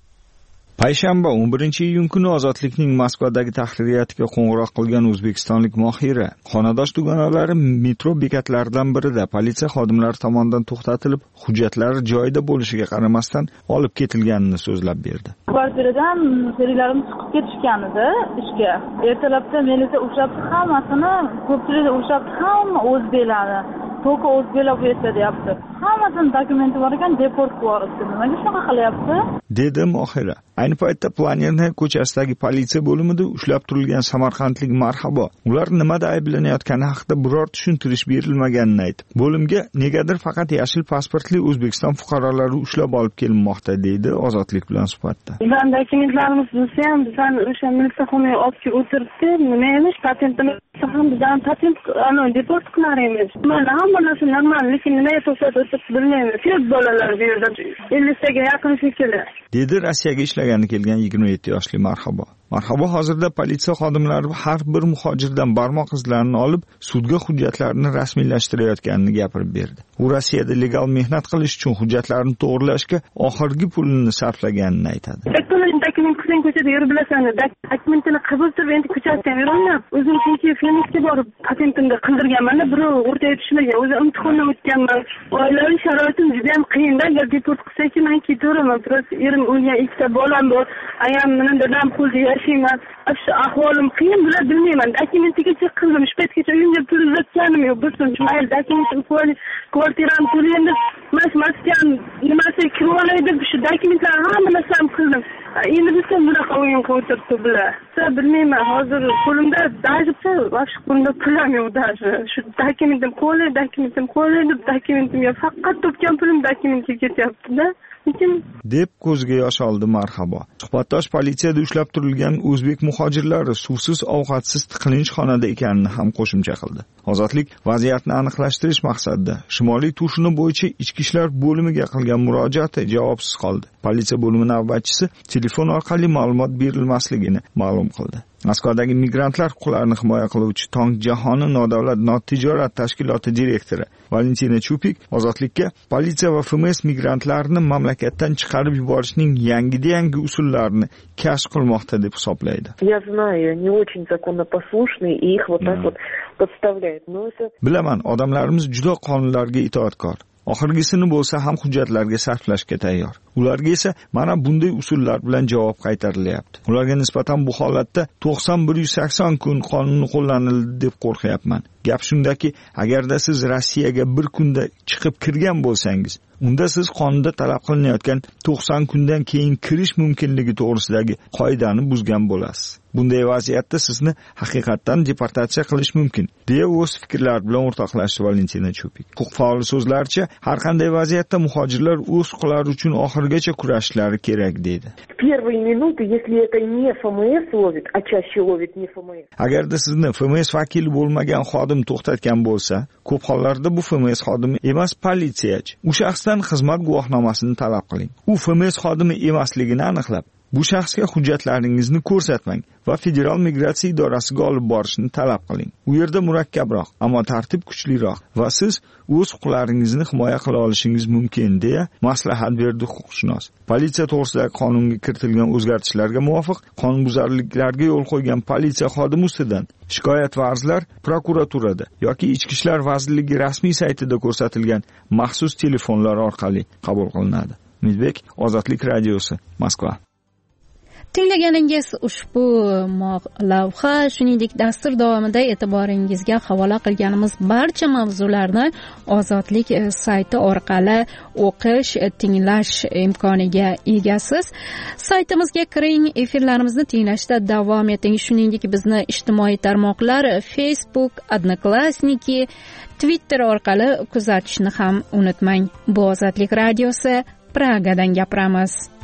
Payshanba o'n birinchi iyun kuni Ozodlikning Moskvadagi tahririyatiga qo'ng'iroq qilgan o'zbekistonlik Mohira xonadosh dugonalari metro bekatlaridan birida politsiya xodimlari tomonidan to'xtatilib, hujjatlari joyida bo'lishiga qaramasdan olib ketilganini so'zlab berdi. Kvartiradan serilarimiz chiqib ketishgan edi ishga. Ertalabda militsiya ushlabdi, hammasini ko'pchilik ushlabdi, hamma o'zbeklarni. To'g'ri o'zbeklar bu yerda deyapti. Hammasini dokumenti bor ekan, deport qilyapti. Nimaga shunaqa qilyapti? Dedi Mohira. Ayni paytda Planerna ko'chasidagi politsiya bo'limida ushlab turilgan samarqandlik Marhabo ular nimada ayblanayotgani haqida biror tushuntirish berilmaganini aytib, bo'limga negadir faqat yashil pasportli O'zbekiston fuqarolari ushlab olib kelinmoqda, deydi Ozodlik bilan suhbatda. Bizning dokumentlarimiz bo'lsa ham bizdan o'sha militsiyaxonaga olib kelib o'tiribdi. Nima emish, patentimiz ham bizdan patent ana deport qilar emish. Mana hamma narsa normal, lekin nimaga to'xtatib o'tirib bilmaymiz. Ko'p bolalar bu yerda elliktaga yaqin shekilli. Dedi Rossiyaga ishlagani kelgan yigirma yetti yoshli Marhabo. Marhabo hozirda politsiya xodimlari har bir muhojirdan barmoq izlarini olib, sudga hujjatlarini rasmiylashtirayotganini gapirib berdi. U Rossiyada legal mehnat qilish uchun hujjatlarni to'g'rilashga oxirgi pulini sarflaganini aytadi. Dokument qilsang ko'chada yurib bilasan, dokumentini qabul qilib endi ko'chada yuraman. O'zim chunki Feniksga borib patentimni qildirganman, birov o'rtaga tushmagan. O'zim imtihondan o'tganman. Oilaviy sharoitim juda ham qiyin-da. Agar deport qilsa-chi, men ketaveraman. Biroz erim o'lgan, ikkita bolam bor. Ayam bilan dadam qo'lda yashayman. Shu ahvolim qiyin, bular bilmayman. Dokumentigacha qildim. Shu paytgacha uyimga pul uzatganim yo'q. Bir so'm mayli dokumentim qo'yib, kvartiram to'laydi. Mas maskan nimasi kirib olay deb shu dokumentlarni hamma narsani qildim. Endi bizga bunaqa o'yin qilib o'tiribdi bular. Bilmayman, hozir qo'limda dajibcha, vaqti qo'limda pul ham yo'q daji. Shu dokumentim qo'lay, dokumentim qo'lay deb dokumentimga faqat topgan pulim dokumentga ketyapti-da. deb ko'ziga yosh oldi Marhabo. Suhbatdosh politsiyada ushlab turilgan o'zbek muhojirlari suvsiz, ovqatsiz tiqilinch xonada ekanini ham qo'shimcha qildi. Ozodlik vaziyatni aniqlashtirish maqsadida Shimoliy Tushuni bo'yicha ichki ishlar bo'limiga qilgan murojaati javobsiz qoldi. Politsiya bo'limi navbatchisi telefon orqali ma'lumot berilmasligini ma'lum qildi. Moskvadagi migrantlar huquqlarini himoya qiluvchi Tong jahoni nodavlat notijorat tashkiloti direktori Valentina Chupik Ozodlikka politsiya va F M S migrantlarni mamlakatdan chiqarib yuborishning yangi-yangi usullarini kashf qilmoqda deb hisoblaydi. Я знаю, не очень законопослушные, и их вот так вот подставляют. Но это... Bilaman, odamlarimiz juda qonunlarga itoatkor. Oxirgisini bo'lsa ham hujjatlarga sarflashga tayyor. Ularga esa mana bunday usullar bilan javob qaytarilyapti. Ularga nisbatan bu holatda to'qson bir yuz sakson kun qonuni qo'llanildi deb qo'rqyapman. Gap shundaki, agarda siz Rossiyaga bir kunda chiqib kirgan bo'lsangiz, unda siz qonunda talab qilinayotgan to'qson kundan keyin kirish mumkinligi to'g'risidagi qoidani buzgan bo'lasiz. Bunday vaziyatda sizni haqiqatdan deportatsiya qilish mumkin, deya o'z fikrlari bilan o'rtoqlashdi Valentina Chupik. Huquq faoli so'zlaricha, har qanday vaziyatda muhojirlar o'z huquqlari uchun oxirigacha kurashishlari kerak deydi. Первые минуты, если это не F M S ловит, а чаще ловит не F M S. Agarda sizni F M S vakili bo'lmagan xodim to'xtatgan bo'lsa, ko'p hollarda bu F M S xodimi emas, politsiyachi. U shaxsdan xizmat guvohnomasini talab qiling. U F M S xodimi emasligini aniqlab, Bu shaxsga hujjatlaringizni ko'rsatmang va Federal migratsiya idorasiga olib borishni talab qiling. U yerda murakkabroq, ammo tartib kuchliroq va siz o'z huquqlaringizni himoya qila olishingiz mumkin, deya maslahat berdi huquqshunos. Politsiya to'g'risidagi qonunga kiritilgan o'zgartishlarga muvofiq qonunbuzarliklarga yo'l qo'ygan politsiya xodimi ustidan shikoyat va arzlar prokuraturada yoki Ichki ishlar vazirligi rasmiy saytida ko'rsatilgan maxsus telefonlar orqali qabul qilinadi. Umidbek, Ozodlik radiosi, Moskva. Tinglaganingiz ushbu lavha, shuningdek dastur davomida e'tiboringizga havola qilganimiz barcha mavzularni Ozodlik sayti orqali o'qish, tinglash imkoniga egasiz. Saytimizga kiring, efirlarimizni tinglashda davom eting. Shuningdek, bizni ijtimoiy tarmoqlar Facebook, Odnoklassniki, Twitter orqali kuzatishni ham unutmang. Bu Ozodlik radiosi, Pragadan gapiramiz.